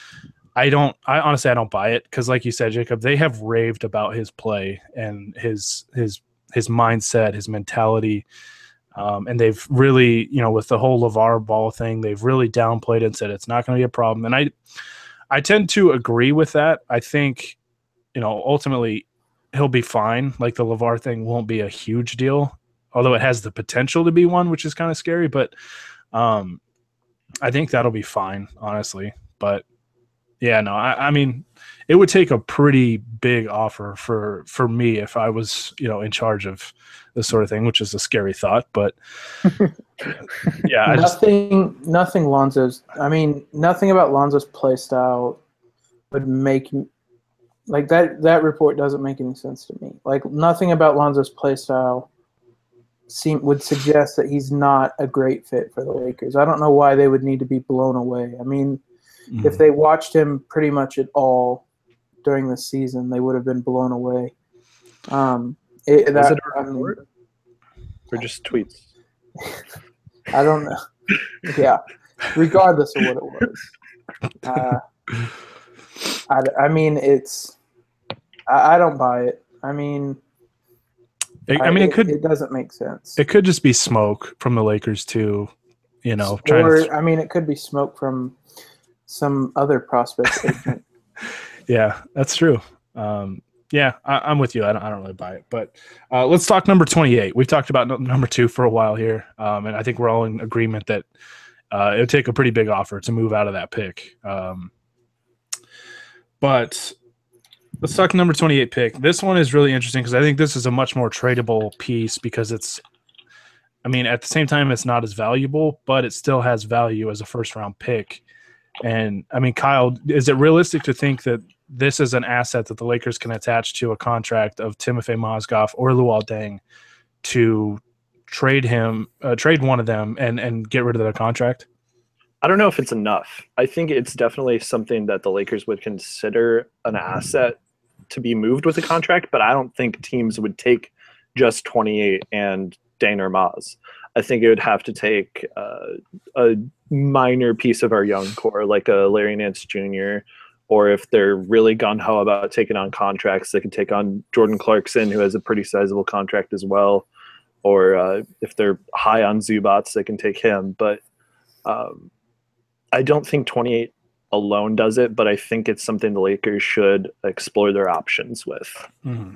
I don't – I honestly, I don't buy it because, like you said, Jacob, they have raved about his play and his his his mindset, his mentality. Um, and they've really, you know, with the whole LeVar Ball thing, they've really downplayed it and said it's not going to be a problem. And I, I tend to agree with that. I think, you know, ultimately he'll be fine. Like the LeVar thing won't be a huge deal, although it has the potential to be one, which is kind of scary. But um, I think that'll be fine, honestly. But yeah, no, I, I mean, it would take a pretty big offer for for me if I was, you know, in charge of this sort of thing, which is a scary thought. But yeah, I nothing, just, nothing Lonzo's. I mean, nothing about Lonzo's play style would make like that. That report doesn't make any sense to me. Like nothing about Lonzo's play style seem would suggest that he's not a great fit for the Lakers. I don't know why they would need to be blown away. I mean, mm. if they watched him pretty much at all during the season, they would have been blown away. Um, it, Was that, it a report? Um, or just tweets? I don't know. Yeah, regardless of what it was. Uh, I, I mean, it's I, I don't buy it. I mean, it, I mean, it, it could. It doesn't make sense. It could just be smoke from the Lakers too. You know, or trying to, I mean, it could be smoke from some other prospect agent. Yeah, that's true. Um, yeah, I, I'm with you. I don't, I don't really buy it. But uh, let's talk number twenty-eight. We've talked about no, number two for a while here, um, and I think we're all in agreement that uh, it would take a pretty big offer to move out of that pick. Um, but let's talk number twenty-eight pick. This one is really interesting because I think this is a much more tradable piece because it's – I mean, at the same time, it's not as valuable, but it still has value as a first-round pick. And, I mean, Kyle, is it realistic to think that this is an asset that the Lakers can attach to a contract of Timofey Mozgov or Luol Deng to trade him, uh, trade one of them and, and get rid of their contract? I don't know if it's enough. I think it's definitely something that the Lakers would consider an asset to be moved with a contract, but I don't think teams would take just twenty-eight and Deng or Maz. I think it would have to take uh, a minor piece of our young core, like a Larry Nance Junior, or if they're really gung-ho about taking on contracts, they can take on Jordan Clarkson, who has a pretty sizable contract as well. Or uh, if they're high on Zubats, they can take him. But um, I don't think twenty-eight alone does it, but I think it's something the Lakers should explore their options with. Mm-hmm.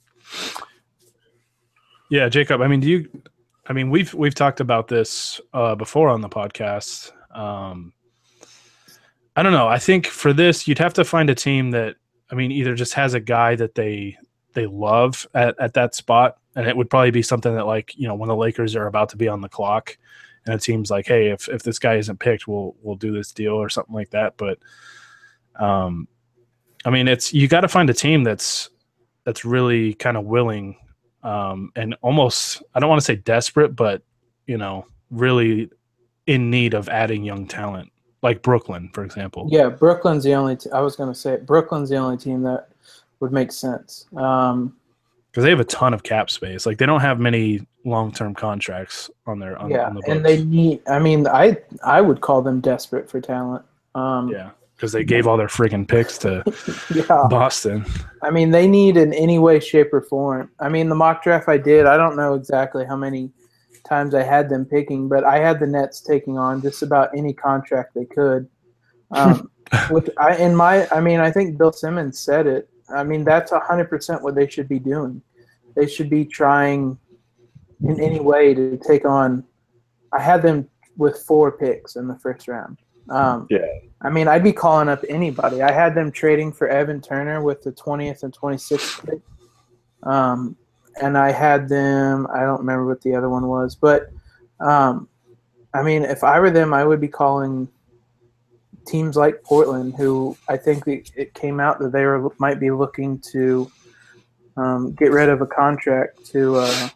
Yeah, Jacob, I mean, do you – I mean, we've we've talked about this uh, before on the podcast. Um, I don't know. I think for this, you'd have to find a team that, I mean, either just has a guy that they they love at, at that spot, and it would probably be something that, like, you know, when the Lakers are about to be on the clock, and it seems like, hey, if if this guy isn't picked, we'll we'll do this deal or something like that. But, um, I mean, it's you got to find a team that's that's really kind of willing um, and almost I don't want to say desperate, but you know, really in need of adding young talent, like Brooklyn, for example. Yeah, Brooklyn's the only. T- I was going to say it. Brooklyn's the only team that would make sense. Um, Because they have a ton of cap space. Like they don't have many long-term contracts on their on, yeah, on the books. and they need. I mean, I I would call them desperate for talent. Um, yeah, because they gave all their friggin' picks to yeah. Boston. I mean, they need in any way, shape, or form. I mean, the mock draft I did. I don't know exactly how many times I had them picking, but I had the Nets taking on just about any contract they could. Um, which I in my. I mean, I think Bill Simmons said it. I mean, that's one hundred percent what they should be doing. They should be trying in any way to take on – I had them with four picks in the first round. Um, Yeah. I mean, I'd be calling up anybody. I had them trading for Evan Turner with the twentieth and twenty-sixth pick. Um, and I had them – I don't remember what the other one was. But, um, I mean, if I were them, I would be calling – teams like Portland, who I think it came out that they were might be looking to um, get rid of a contract to uh,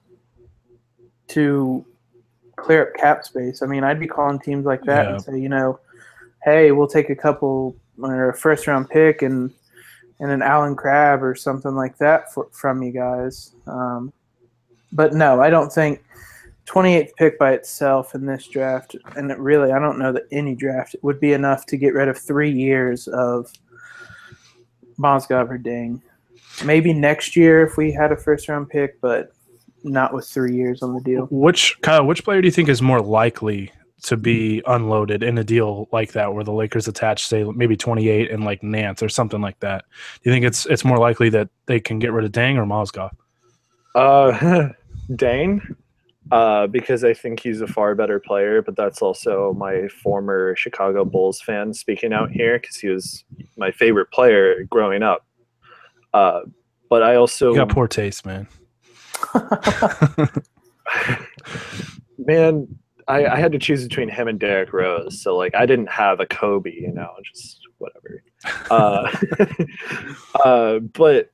to clear up cap space. I mean, I'd be calling teams like that Yeah. and say, you know, hey, we'll take a couple or a first round pick and and an Allen Crabbe or something like that for, from you guys. Um, but no, I don't think. twenty-eighth pick by itself in this draft, and it really, I don't know that any draft would be enough to get rid of three years of Mozgov or Deng. Maybe next year if we had a first-round pick, but not with three years on the deal. Which Kyle, which player do you think is more likely to be unloaded in a deal like that, where the Lakers attach, say, maybe twenty-eight and like Nance or something like that? Do you think it's it's more likely that they can get rid of Deng or Mozgov? Uh, Dane. Uh, because I think he's a far better player, but that's also my former Chicago Bulls fan speaking out here because he was my favorite player growing up. Uh, but I also You got poor taste, man. man, I, I had to choose between him and Derrick Rose, so like I didn't have a Kobe, you know, just whatever. Uh, uh, but.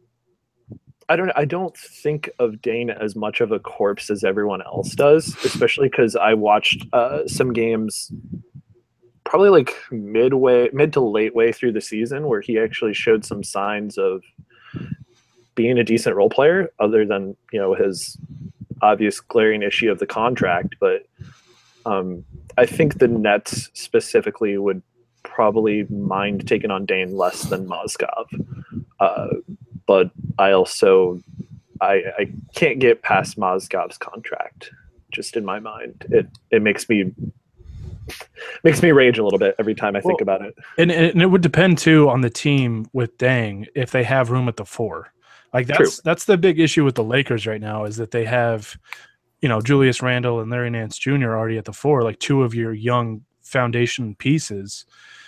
I don't I don't think of Dane as much of a corpse as everyone else does, especially because I watched uh, some games probably like midway, mid to late way through the season where he actually showed some signs of being a decent role player other than, you know, his obvious glaring issue of the contract. But um, I think the Nets specifically would probably mind taking on Dane less than Mozgov. Uh, But I also, I, I can't get past Mozgov's contract. Just in my mind, it it makes me makes me rage a little bit every time I think Well, about it. And, and it would depend too on the team with Deng if they have room at the four. Like that's True. that's the big issue with the Lakers right now is that they have, you know, Julius Randle and Larry Nance Junior already at the four, like two of your young foundation pieces.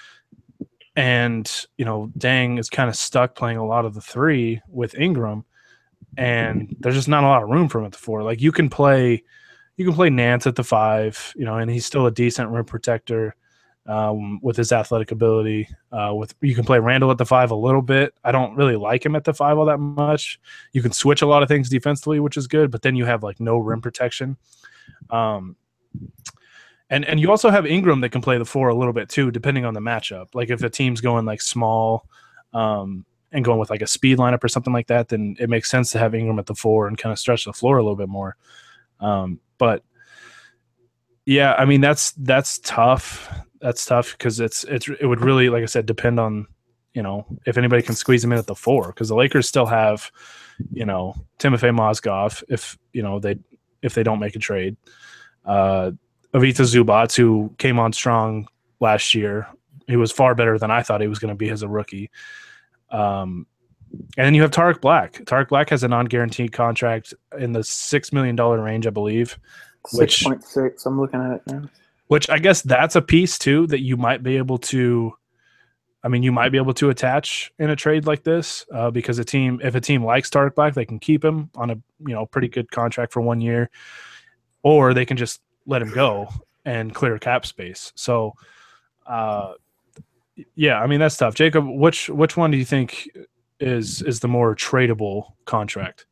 And, you know, Deng is kind of stuck playing a lot of the three with Ingram, and there's just not a lot of room for him at the four. Like you can play, you can play Nance at the five, you know, and he's still a decent rim protector um, with his athletic ability. Uh, with you can play Randall at the five a little bit. I don't really like him at the five all that much. You can switch a lot of things defensively, which is good, but then you have like no rim protection. Um, And and you also have Ingram that can play the four a little bit too, depending on the matchup. Like if the team's going like small um, and going with like a speed lineup or something like that, then it makes sense to have Ingram at the four and kind of stretch the floor a little bit more. Um, but yeah, I mean that's that's tough. That's tough because it's it's it would really, like I said, depend on, you know, if anybody can squeeze him in at the four, because the Lakers still have, you know, Timofey Mozgov if you know they if they don't make a trade. Uh, Ivica Zubac, who came on strong last year. He was far better than I thought he was going to be as a rookie. Um, and then you have Tariq Black. Tariq Black has a non-guaranteed contract in the six million dollars range, I believe. six point six. I'm looking at it now. Which I guess that's a piece, too, that you might be able to – I mean, you might be able to attach in a trade like this uh, because a team – if a team likes Tariq Black, they can keep him on a, you know, pretty good contract for one year. Or they can just – let him go and clear cap space. So, uh, Yeah, I mean that's tough. Jacob, which which one do you think is is the more tradable contract?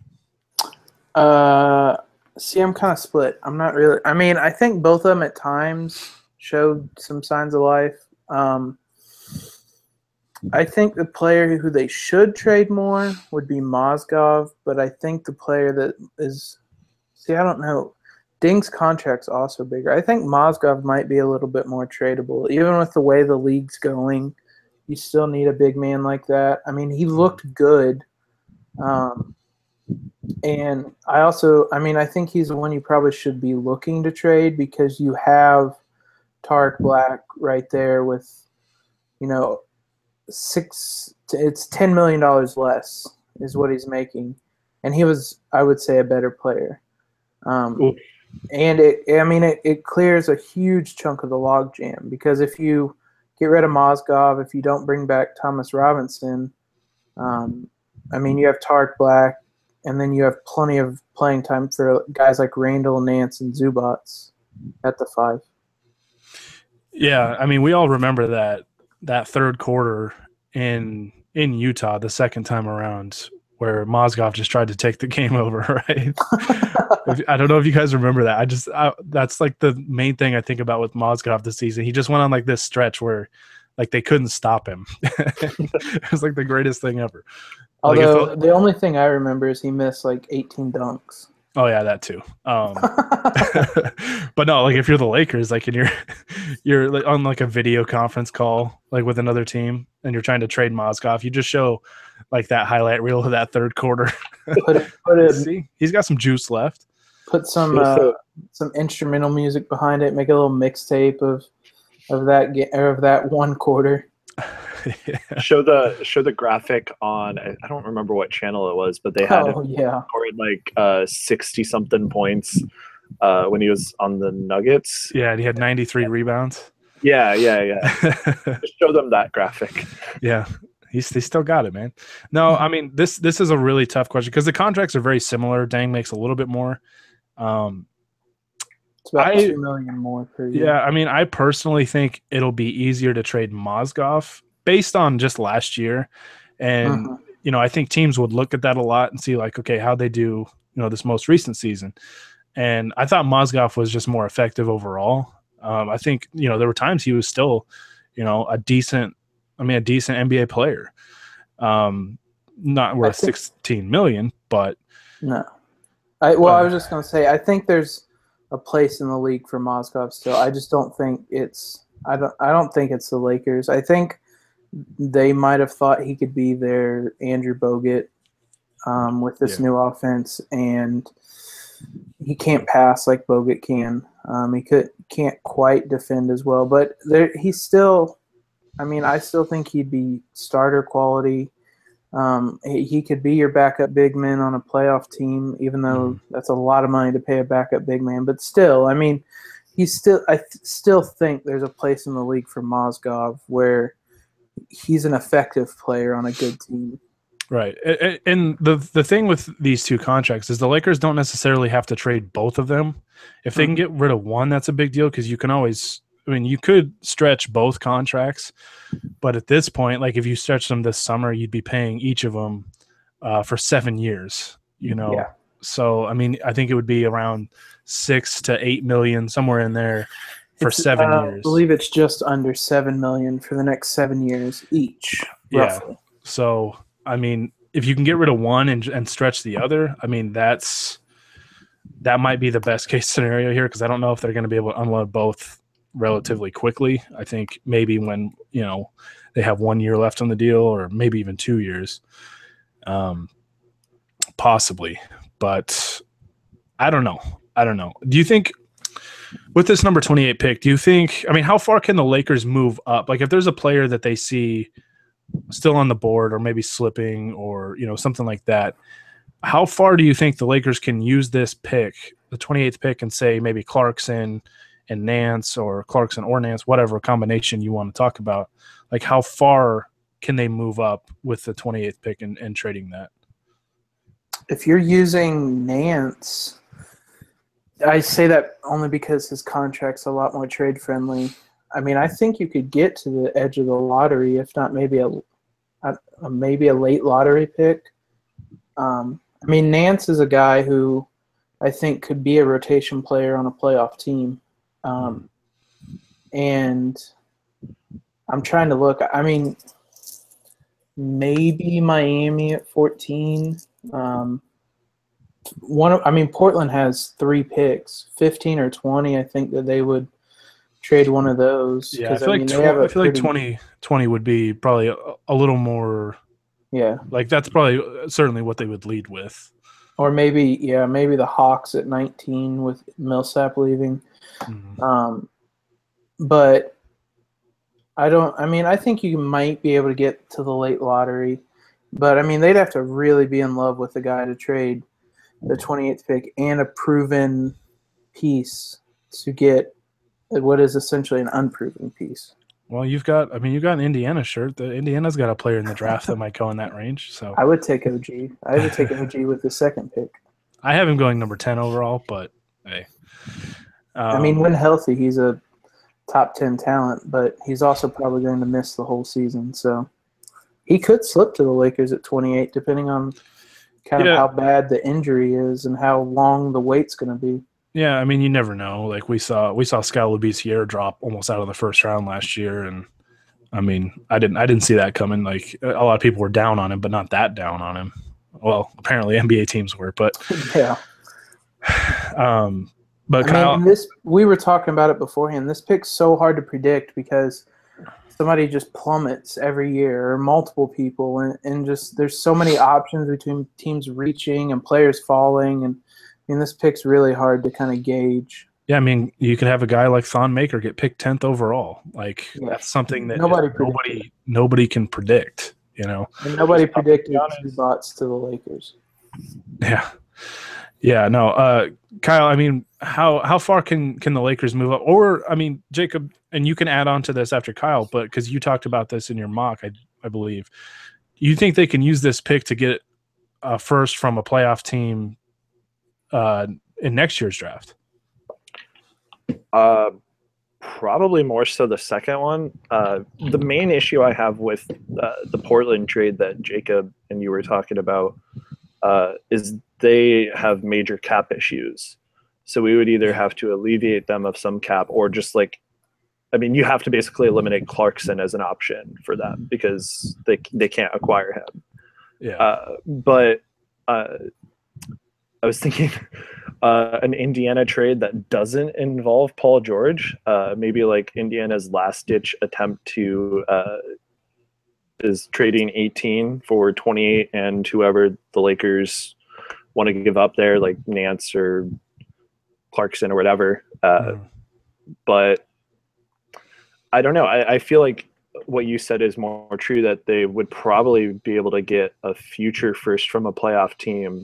Uh, see, I'm kind of split. I'm not really. I mean, I think both of them at times showed some signs of life. Um, I think the player who they should trade more would be Mozgov, but I think the player that is, see, I don't know. Ding's contract's also bigger. I think Mozgov might be a little bit more tradable. Even with the way the league's going, you still need a big man like that. I mean, he looked good. Um, and I also, I mean, I think he's the one you probably should be looking to trade because you have Tarek Black right there with, you know, six, it's ten million dollars less is what he's making. And he was, I would say, a better player. Um, Ooh. and it, I mean, it, it clears a huge chunk of the logjam because if you get rid of Mozgov, if you don't bring back Thomas Robinson, um, I mean, you have Tarek Black, and then you have plenty of playing time for guys like Randall, Nance, and Zubats at the five. Yeah, I mean, we all remember that that third quarter in in Utah the second time around where Mozgov just tried to take the game over, right? If, I don't know if you guys remember that. I just I, that's like the main thing I think about with Mozgov this season. He just went on like this stretch where like they couldn't stop him. It was like the greatest thing ever. Like, Although felt, the only thing I remember is he missed like eighteen dunks. Oh yeah, that too. Um, but no, like if you're the Lakers, like and you're you're like on like a video conference call like with another team, and you're trying to trade Mozgov, you just show like that highlight reel of that third quarter. Put, put it, See, he's got some juice left. Put some uh, some instrumental music behind it. Make a little mixtape of of that ge- or of that one quarter. Yeah. Show the show the graphic on. I don't remember what channel it was, but they had oh, it yeah. scored like uh, sixty something points uh, when he was on the Nuggets. Yeah, and he had ninety-three rebounds. Yeah, yeah, yeah. Just show them that graphic. Yeah. He's he still got it, man. No, I mean this this is a really tough question because the contracts are very similar. Dang makes a little bit more. Um, it's about I, two million more per year. Yeah, I mean, I personally think it'll be easier to trade Mozgov based on just last year, and uh-huh. you know, I think teams would look at that a lot and see like, okay, how they do, you know, this most recent season. And I thought Mozgov was just more effective overall. Um, I think you know there were times he was still, you know, a decent. I mean, a decent N B A player. Um, not worth think, sixteen million, but no. I well, but, I was just gonna say, I think there's a place in the league for Mozgov still. I just don't think it's. I don't. I don't think it's the Lakers. I think they might have thought he could be their Andrew Bogut um, with this yeah. new offense, and he can't pass like Bogut can. Um, he could can't quite defend as well, but there he's still. I mean, I still think he'd be starter quality. Um, he, he could be your backup big man on a playoff team, even though mm. that's a lot of money to pay a backup big man. But still, I mean, he's still. I th- still think there's a place in the league for Mozgov where he's an effective player on a good team. Right, and the the thing with these two contracts is the Lakers don't necessarily have to trade both of them. If they mm-hmm. can get rid of one, that's a big deal because you can always. I mean, you could stretch both contracts, but at this point, like if you stretch them this summer, you'd be paying each of them uh, for seven years. You know, yeah. So I mean, I think it would be around six to eight million, somewhere in there, for it's, seven uh, years. I believe it's just under seven million for the next seven years each. Roughly. Yeah. So I mean, if you can get rid of one and and stretch the other, I mean, that's that might be the best case scenario here because I don't know if they're going to be able to unload both relatively quickly. I think maybe when, you know, they have one year left on the deal or maybe even two years, um, possibly. But I don't know. I don't know. Do you think with this number twenty-eight pick, do you think, I mean, how far can the Lakers move up? Like if there's a player that they see still on the board or maybe slipping or, you know, something like that, how far do you think the Lakers can use this pick, the twenty-eighth pick, and say maybe Clarkson and Nance or Clarkson or Nance, whatever combination you want to talk about, like how far can they move up with the twenty-eighth pick and, and trading that? If you're using Nance, I say that only because his contract's a lot more trade friendly. I mean, I think you could get to the edge of the lottery, if not maybe a, a, a maybe a late lottery pick. Um, I mean, Nance is a guy who I think could be a rotation player on a playoff team. Um, and I'm trying to look. I mean, maybe Miami at fourteen. Um, one, of, I mean, Portland has three picks, fifteen or twenty. I think that they would trade one of those. Yeah, I feel, I like, mean, tw- they have a I feel like pretty- twenty, twenty would be probably a, a little more Yeah. like that's probably uh, certainly what they would lead with. Or maybe, yeah, maybe the Hawks at nineteen with Millsap leaving. Mhm. Um, but I don't, I mean, I think you might be able to get to the late lottery. But, I mean, they'd have to really be in love with the guy to trade the twenty-eighth pick and a proven piece to get what is essentially an unproven piece. Well, you've got, I mean, you've got an Indiana shirt. The Indiana's got a player in the draft that might go in that range. So I would take O G. I would take O G with the second pick. I have him going number ten overall, but hey. Um, I mean, when healthy, he's a top ten talent, but he's also probably going to miss the whole season. So he could slip to the Lakers at twenty-eight, depending on kind Yeah. of how bad the injury is and how long the wait's going to be. yeah, I mean, you never know. Like we saw, we saw Sky Labissiere drop almost out of the first round last year, and I mean, I didn't, I didn't see that coming. Like a lot of people were down on him, but not that down on him. Well, apparently N B A teams were, but Yeah. um, but I Kyle, mean, this we were talking about it beforehand. This pick's so hard to predict because somebody just plummets every year, or multiple people, and, and just there's so many options between teams reaching and players falling, and I mean, this pick's really hard to kind of gauge. yeah, I mean, you could have a guy like Thon Maker get picked tenth overall. Like Yeah. that's something that Nobody nobody nobody can predict. You know. And nobody Just predicted honest. Zubats to the Lakers. Yeah. Yeah, no. Uh Kyle, I mean, how how far can can the Lakers move up? Or I mean, Jacob, and you can add on to this after Kyle, but because you talked about this in your mock, I I believe. You think they can use this pick to get a first from a playoff team uh in next year's draft? Uh, probably more so the second one. Uh, the main issue I have with uh, the Portland trade that Jacob and you were talking about uh, is they have major cap issues. So we would either have to alleviate them of some cap or just like, I mean, you have to basically eliminate Clarkson as an option for them because they they can't acquire him. Yeah. Uh, but uh, I was thinking uh, an Indiana trade that doesn't involve Paul George, uh, maybe like Indiana's last ditch attempt to uh, is trading eighteen for twenty-eight and whoever the Lakers want to give up there, like Nance or Clarkson or whatever. Uh, Mhm. But I don't know. I, I feel like what you said is more true, that they would probably be able to get a future first from a playoff team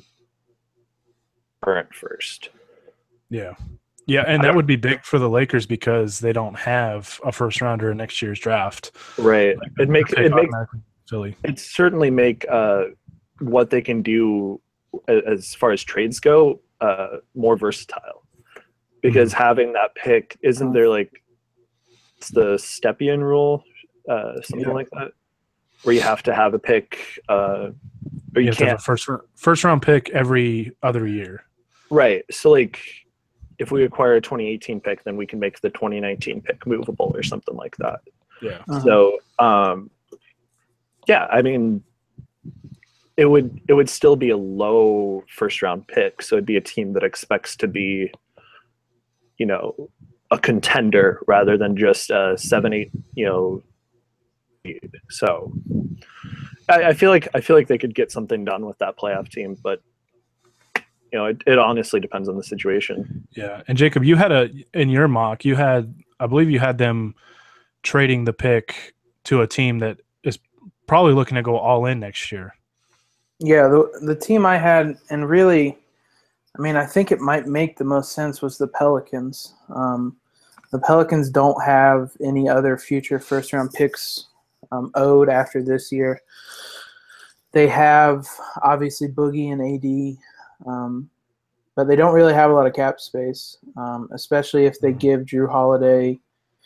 current first. Yeah. Yeah, and that would be big for the Lakers because they don't have a first rounder in next year's draft. Right. It make Pick it make automatically Philly. it certainly make uh, what they can do a- as far as trades go uh, more versatile. Because having that pick, isn't there like it's the Stepien rule, uh, something Yeah. like that, where you have to have a pick, uh, or You you have to have can't. a first first round pick every other year. Right. So like, if we acquire a twenty eighteen pick, then we can make the twenty nineteen pick movable or something like that. Yeah. Uh-huh. So, um, yeah, I mean, it would it would still be a low first round pick, so it'd be a team that expects to be, you know, a contender rather than just a seven eight, you know. Lead. So, I, I feel like I feel like they could get something done with that playoff team, but you know, it, it honestly depends on the situation. Yeah. And Jacob, you had a in your mock, you had I believe you had them trading the pick to a team that is probably looking to go all in next year. Yeah, the the team I had, and really, I mean, I think it might make the most sense was the Pelicans. Um, the Pelicans don't have any other future first round picks um, owed after this year. They have obviously Boogie and A D, um, but they don't really have a lot of cap space, um, especially if they give Drew Holiday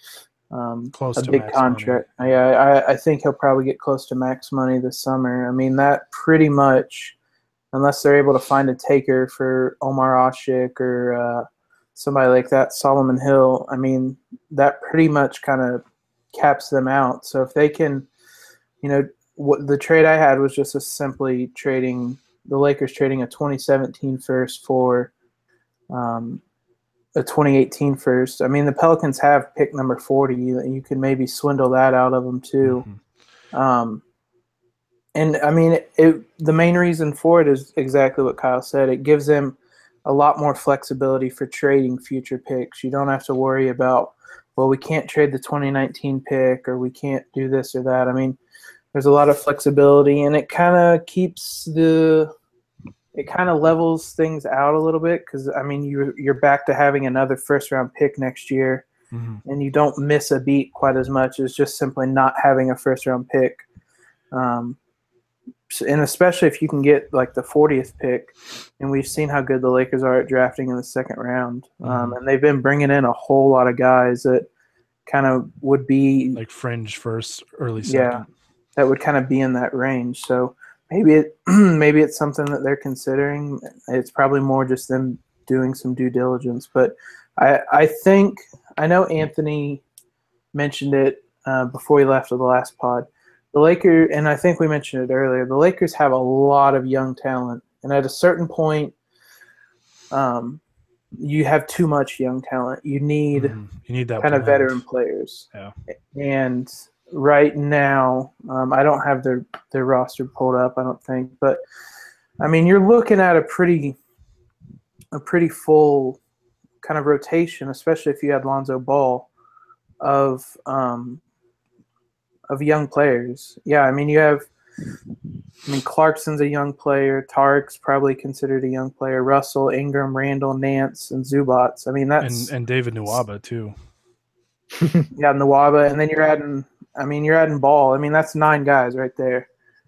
um, Close a to big max contract. I, I I think he'll probably get close to max money this summer. I mean, that pretty much, unless they're able to find a taker for Omar Ashik or uh, somebody like that, Solomon Hill. I mean, that pretty much kind of caps them out. So if they can, you know, what the trade I had was just a simply trading the Lakers trading a twenty seventeen first for um, a twenty eighteen first. I mean, the Pelicans have pick number forty. You, you can maybe swindle that out of them too. Mm-hmm. Um, and I mean, it, it, the main reason for it is exactly what Kyle said. It gives them a lot more flexibility for trading future picks. You don't have to worry about, well, we can't trade the twenty nineteen pick or we can't do this or that. I mean, there's a lot of flexibility, and it kind of keeps the it kind of levels things out a little bit because, I mean, you, you're back to having another first-round pick next year, mm-hmm. and you don't miss a beat quite as much as just simply not having a first-round pick. Um, and especially if you can get, like, the fortieth pick, and we've seen how good the Lakers are at drafting in the second round. Mm-hmm. Um, and they've been bringing in a whole lot of guys that kind of would be – like fringe first, early second. Yeah, that would kind of be in that range. So – Maybe it maybe it's something that they're considering. It's probably more just them doing some due diligence. But I I think I know Anthony mentioned it uh, before we left of the last pod. The Lakers, and I think we mentioned it earlier, the Lakers have a lot of young talent. And at a certain point, um, you have too much young talent. You need, mm-hmm. you need that kind blend. of veteran players. Yeah. And right now, um, I don't have their, their roster pulled up, I don't think. But, I mean, you're looking at a pretty a pretty full kind of rotation, especially if you had Lonzo Ball, of um, of young players. Yeah, I mean, you have – I mean, Clarkson's a young player. Tariq's probably considered a young player. Russell, Ingram, Randall, Nance, and Zubats. I mean, that's – And, and David Nwaba, too. Yeah, Nwaba. And then you're adding – I mean, you're adding Ball. I mean, that's nine guys right there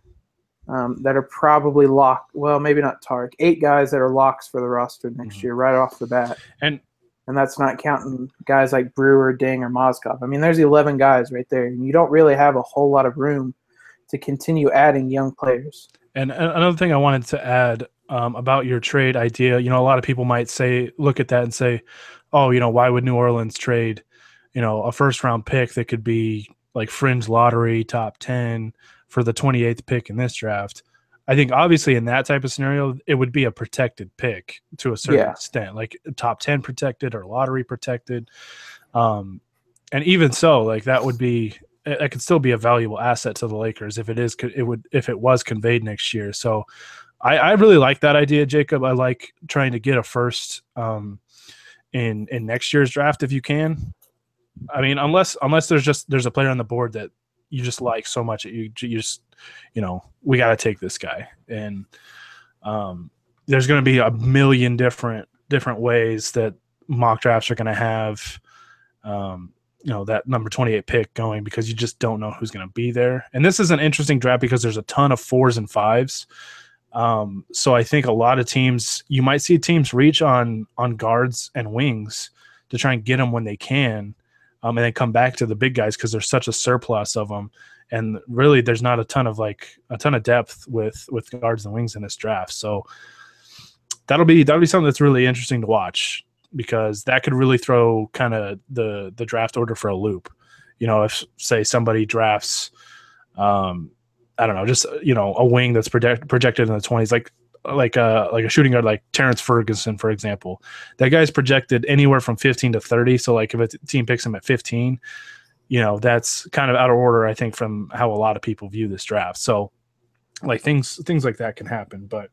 um, that are probably locked. Well, maybe not Tariq. Eight guys that are locks for the roster next mm-hmm. year right off the bat. And and that's not counting guys like Brewer, Ding, or Mozgov. I mean, there's eleven guys right there. And you don't really have a whole lot of room to continue adding young players. And another thing I wanted to add um, about your trade idea, you know, a lot of people might say, look at that and say, oh, you know, why would New Orleans trade, you know, a first-round pick that could be – like fringe lottery, top ten for the twenty-eighth pick in this draft? I think obviously in that type of scenario, it would be a protected pick to a certain yeah. extent, like top ten protected or lottery protected. Um, and even so, like that would be, it could still be a valuable asset to the Lakers if it is, it would, if it was conveyed next year. So I, I really like that idea, Jacob. I like trying to get a first um, in, in next year's draft if you can. I mean, unless unless there's just there's a player on the board that you just like so much that you you just you know we got to take this guy, and um, there's going to be a million different different ways that mock drafts are going to have um, you know that number twenty-eight pick going because you just don't know who's going to be there. And this is an interesting draft because there's a ton of fours and fives. Um, so I think a lot of teams you might see teams reach on on guards and wings to try and get them when they can. Um, and then come back to the big guys because there's such a surplus of them, and really there's not a ton of like a ton of depth with with guards and wings in this draft. So that'll be that'll be something that's really interesting to watch because that could really throw kind of the the draft order for a loop. You know, if say somebody drafts, um, I don't know, just you know a wing that's project, projected in the twenties, like. like a like a shooting guard like Terrence Ferguson, for example. That guy's projected anywhere from fifteen to thirty. So like if a team picks him at fifteen, you know, that's kind of out of order, I think, from how a lot of people view this draft. So like things things like that can happen. But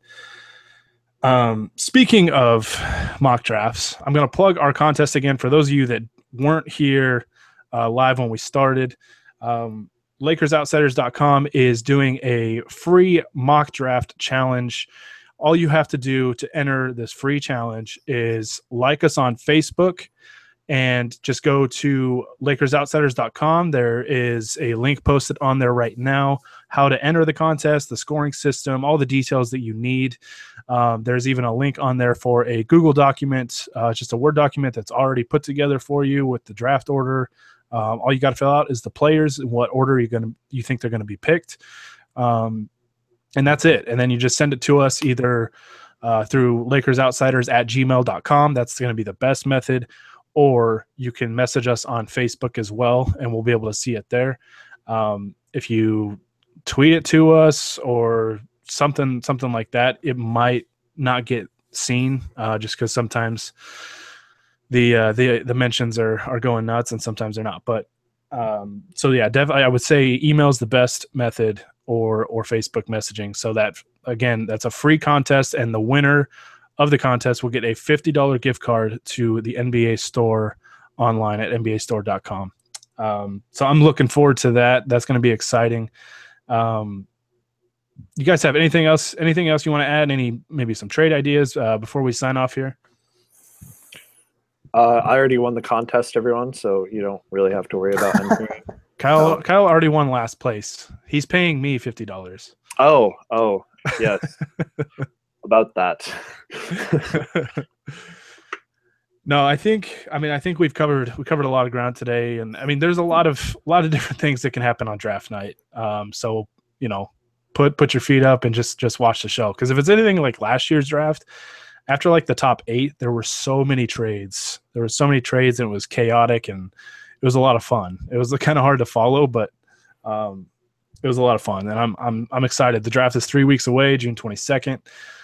um, speaking of mock drafts, I'm going to plug our contest again for those of you that weren't here uh, live when we started. Um, Lakers Outsiders dot com is doing a free mock draft challenge. All you have to do to enter this free challenge is like us on Facebook and just go to Lakers Outsiders dot com. There is a link posted on there right now, how to enter the contest, the scoring system, all the details that you need. Um, there's even a link on there for a Google document, uh, just a Word document that's already put together for you with the draft order, Um, all you got to fill out is the players and what order you're gonna you think they're gonna be picked, um, and that's it. And then you just send it to us either uh, through LakersOutsiders at gmail dot com. That's going to be the best method, or you can message us on Facebook as well, and we'll be able to see it there. Um, if you tweet it to us or something something like that, it might not get seen uh, just because sometimes the uh, the the mentions are are going nuts and sometimes they're not. But um, so yeah, def- I would say email is the best method, or or Facebook messaging. So that, again, that's a free contest, and the winner of the contest will get a fifty dollars gift card to the N B A store online at N B A store dot com. Um, so I'm looking forward to that. That's going to be exciting. Um, you guys have anything else? Anything else you want to add? Any maybe some trade ideas uh, before we sign off here? Uh, I already won the contest, everyone, so you don't really have to worry about anything. Kyle, Oh. Kyle already won last place. He's paying me fifty dollars. Oh, oh, yes. About that. No, I think. I mean, I think we've covered we covered a lot of ground today, and I mean, there's a lot of a lot of different things that can happen on draft night. Um, so you know, put put your feet up and just just watch the show. Because if it's anything like last year's draft, after like the top eight, there were so many trades. There were so many trades, and it was chaotic, and it was a lot of fun. It was kind of hard to follow, but um, it was a lot of fun, and I'm I'm I'm excited. The draft is three weeks away, June twenty-second.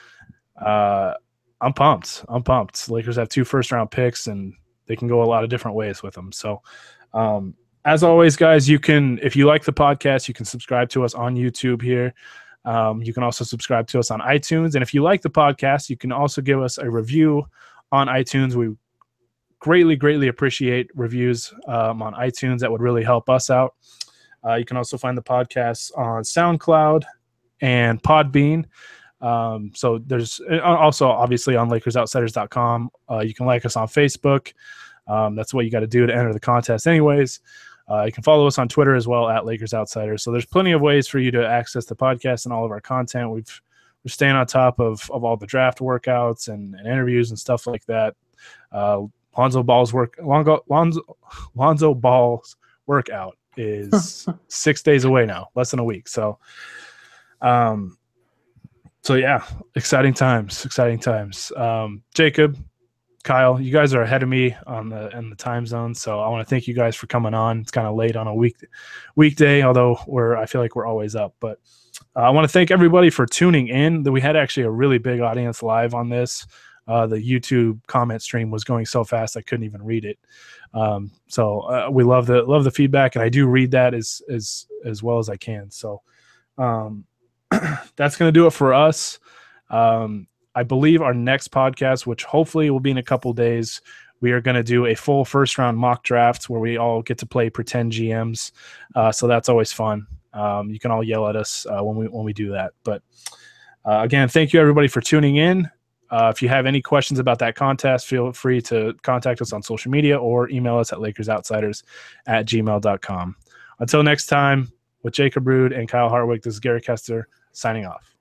Uh, I'm pumped. I'm pumped. Lakers have two first round picks, and they can go a lot of different ways with them. So, um, as always, guys, you can, if you like the podcast, you can subscribe to us on YouTube here. Um, you can also subscribe to us on iTunes. And if you like the podcast, you can also give us a review on iTunes. We greatly, greatly appreciate reviews um, on iTunes. That would really help us out. Uh, you can also find the podcast on SoundCloud and Podbean. Um, so there's also obviously on Lakers Outsiders dot com. Uh, you can like us on Facebook. Um, that's what you got to do to enter the contest anyways. Uh, you can follow us on Twitter as well at Lakers Outsiders. So there's plenty of ways for you to access the podcast and all of our content. We've, we're staying on top of, of all the draft workouts and, and interviews and stuff like that. Uh, Lonzo Ball's work, Lonzo, Lonzo, Lonzo Ball's workout is six days away now, less than a week. So, um, So yeah, exciting times, exciting times. Um, Jacob, Kyle, you guys are ahead of me on the in the time zone, so I want to thank you guys for coming on. It's kind of late on a week weekday, although we're I feel like we're always up. But uh, I want to thank everybody for tuning in. We had actually a really big audience live on this. Uh, the YouTube comment stream was going so fast I couldn't even read it. Um, so uh, we love the love the feedback, and I do read that as as as well as I can. So. Um, That's going to do it for us. Um, I believe our next podcast, which hopefully will be in a couple days, we are going to do a full first round mock draft where we all get to play pretend G Ms. Uh, so that's always fun. Um, you can all yell at us uh, when we when we do that. But uh, again, thank you everybody for tuning in. Uh, if you have any questions about that contest, feel free to contact us on social media or email us at LakersOutsiders at gmail dot com. Until next time, with Jacob Rude and Kyle Hartwig, this is Gary Kester signing off.